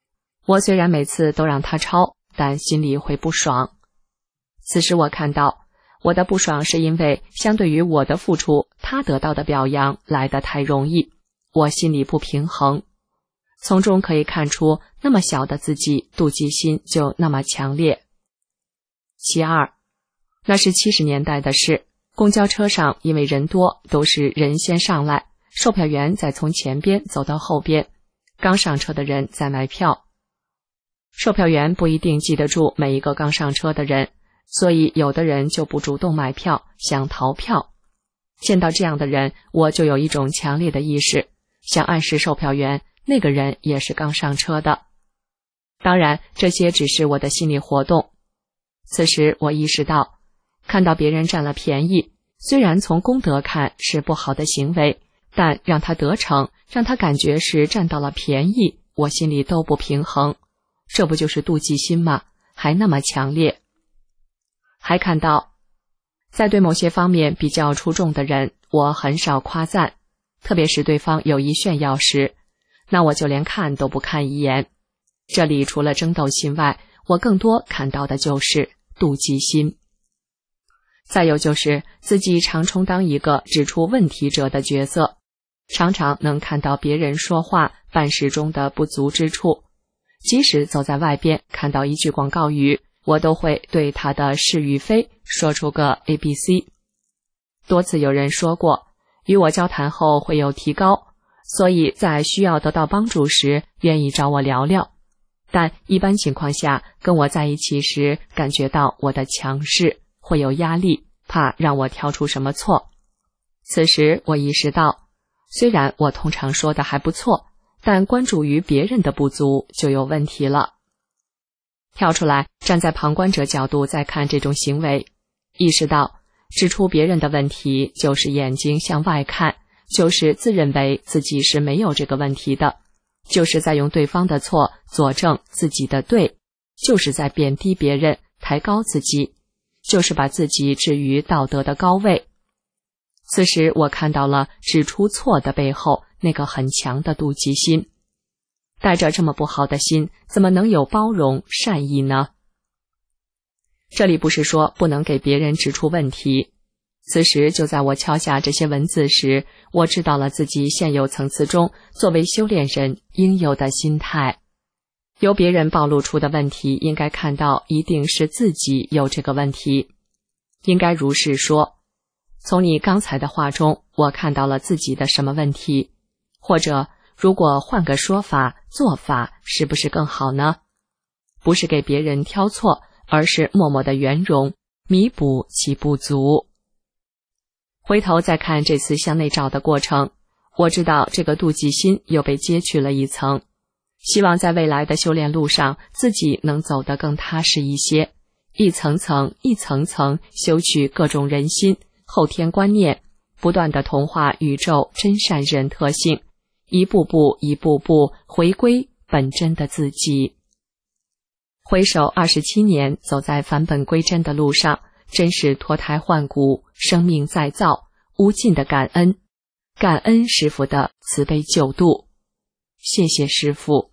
Speaker 7: 我虽然每次都让他抄，但心里会不爽。此时我看到，我的不爽是因为相对于我的付出，他得到的表扬来得太容易，我心里不平衡。从中可以看出，那么小的自己，妒忌心就那么强烈。其二，那是七十年代的事，公交车上因为人多，都是人先上来，售票员再从前边走到后边，刚上车的人在买票。售票员不一定记得住每一个刚上车的人，所以有的人就不主动买票，想逃票。见到这样的人，我就有一种强烈的意识，想暗示售票员那个人也是刚上车的。当然，这些只是我的心理活动。此时我意识到，看到别人占了便宜，虽然从功德看是不好的行为，但让他得逞，让他感觉是占到了便宜，我心里都不平衡。这不就是妒忌心吗？还那么强烈。还看到，在对某些方面比较出众的人，我很少夸赞，特别是对方有意炫耀时，那我就连看都不看一眼。这里除了争斗心外，我更多看到的就是妒忌心。再有就是自己常充当一个指出问题者的角色，常常能看到别人说话办事中的不足之处，即使走在外边看到一句广告语，我都会对他的是与非说出个 A B C。 多次有人说过，与我交谈后会有提高，所以在需要得到帮助时愿意找我聊聊，但一般情况下跟我在一起时感觉到我的强势，会有压力，怕让我挑出什么错。此时我意识到，虽然我通常说的还不错，但关注于别人的不足就有问题了。跳出来，站在旁观者角度再看这种行为，意识到指出别人的问题就是眼睛向外看，就是自认为自己是没有这个问题的，就是在用对方的错佐证自己的对，就是在贬低别人，抬高自己，就是把自己置于道德的高位。此时我看到了指出错的背后那个很强的妒忌心。带着这么不好的心，怎么能有包容善意呢？这里不是说不能给别人指出问题。此时就在我敲下这些文字时，我知道了自己现有层次中作为修炼人应有的心态。由别人暴露出的问题，应该看到一定是自己有这个问题。应该如是说，从你刚才的话中，我看到了自己的什么问题？或者如果换个说法，做法是不是更好呢？不是给别人挑错，而是默默的圆融，弥补其不足。回头再看这次向内照的过程，我知道这个妒忌心又被揭去了一层。希望在未来的修炼路上，自己能走得更踏实一些，一层层一层层修去各种人心、后天观念，不断地同化宇宙真善人特性，一步步一步步回归本真的自己。回首二十七年走在返本归真的路上，真是脱胎换骨，生命再造，无尽的感恩，感恩师父的慈悲救度。谢谢师父。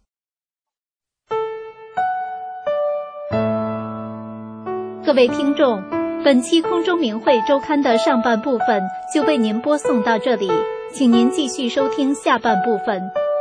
Speaker 3: 各位听众，本期空中明慧周刊的上半部分就为您播送到这里，请您继续收听下半部分。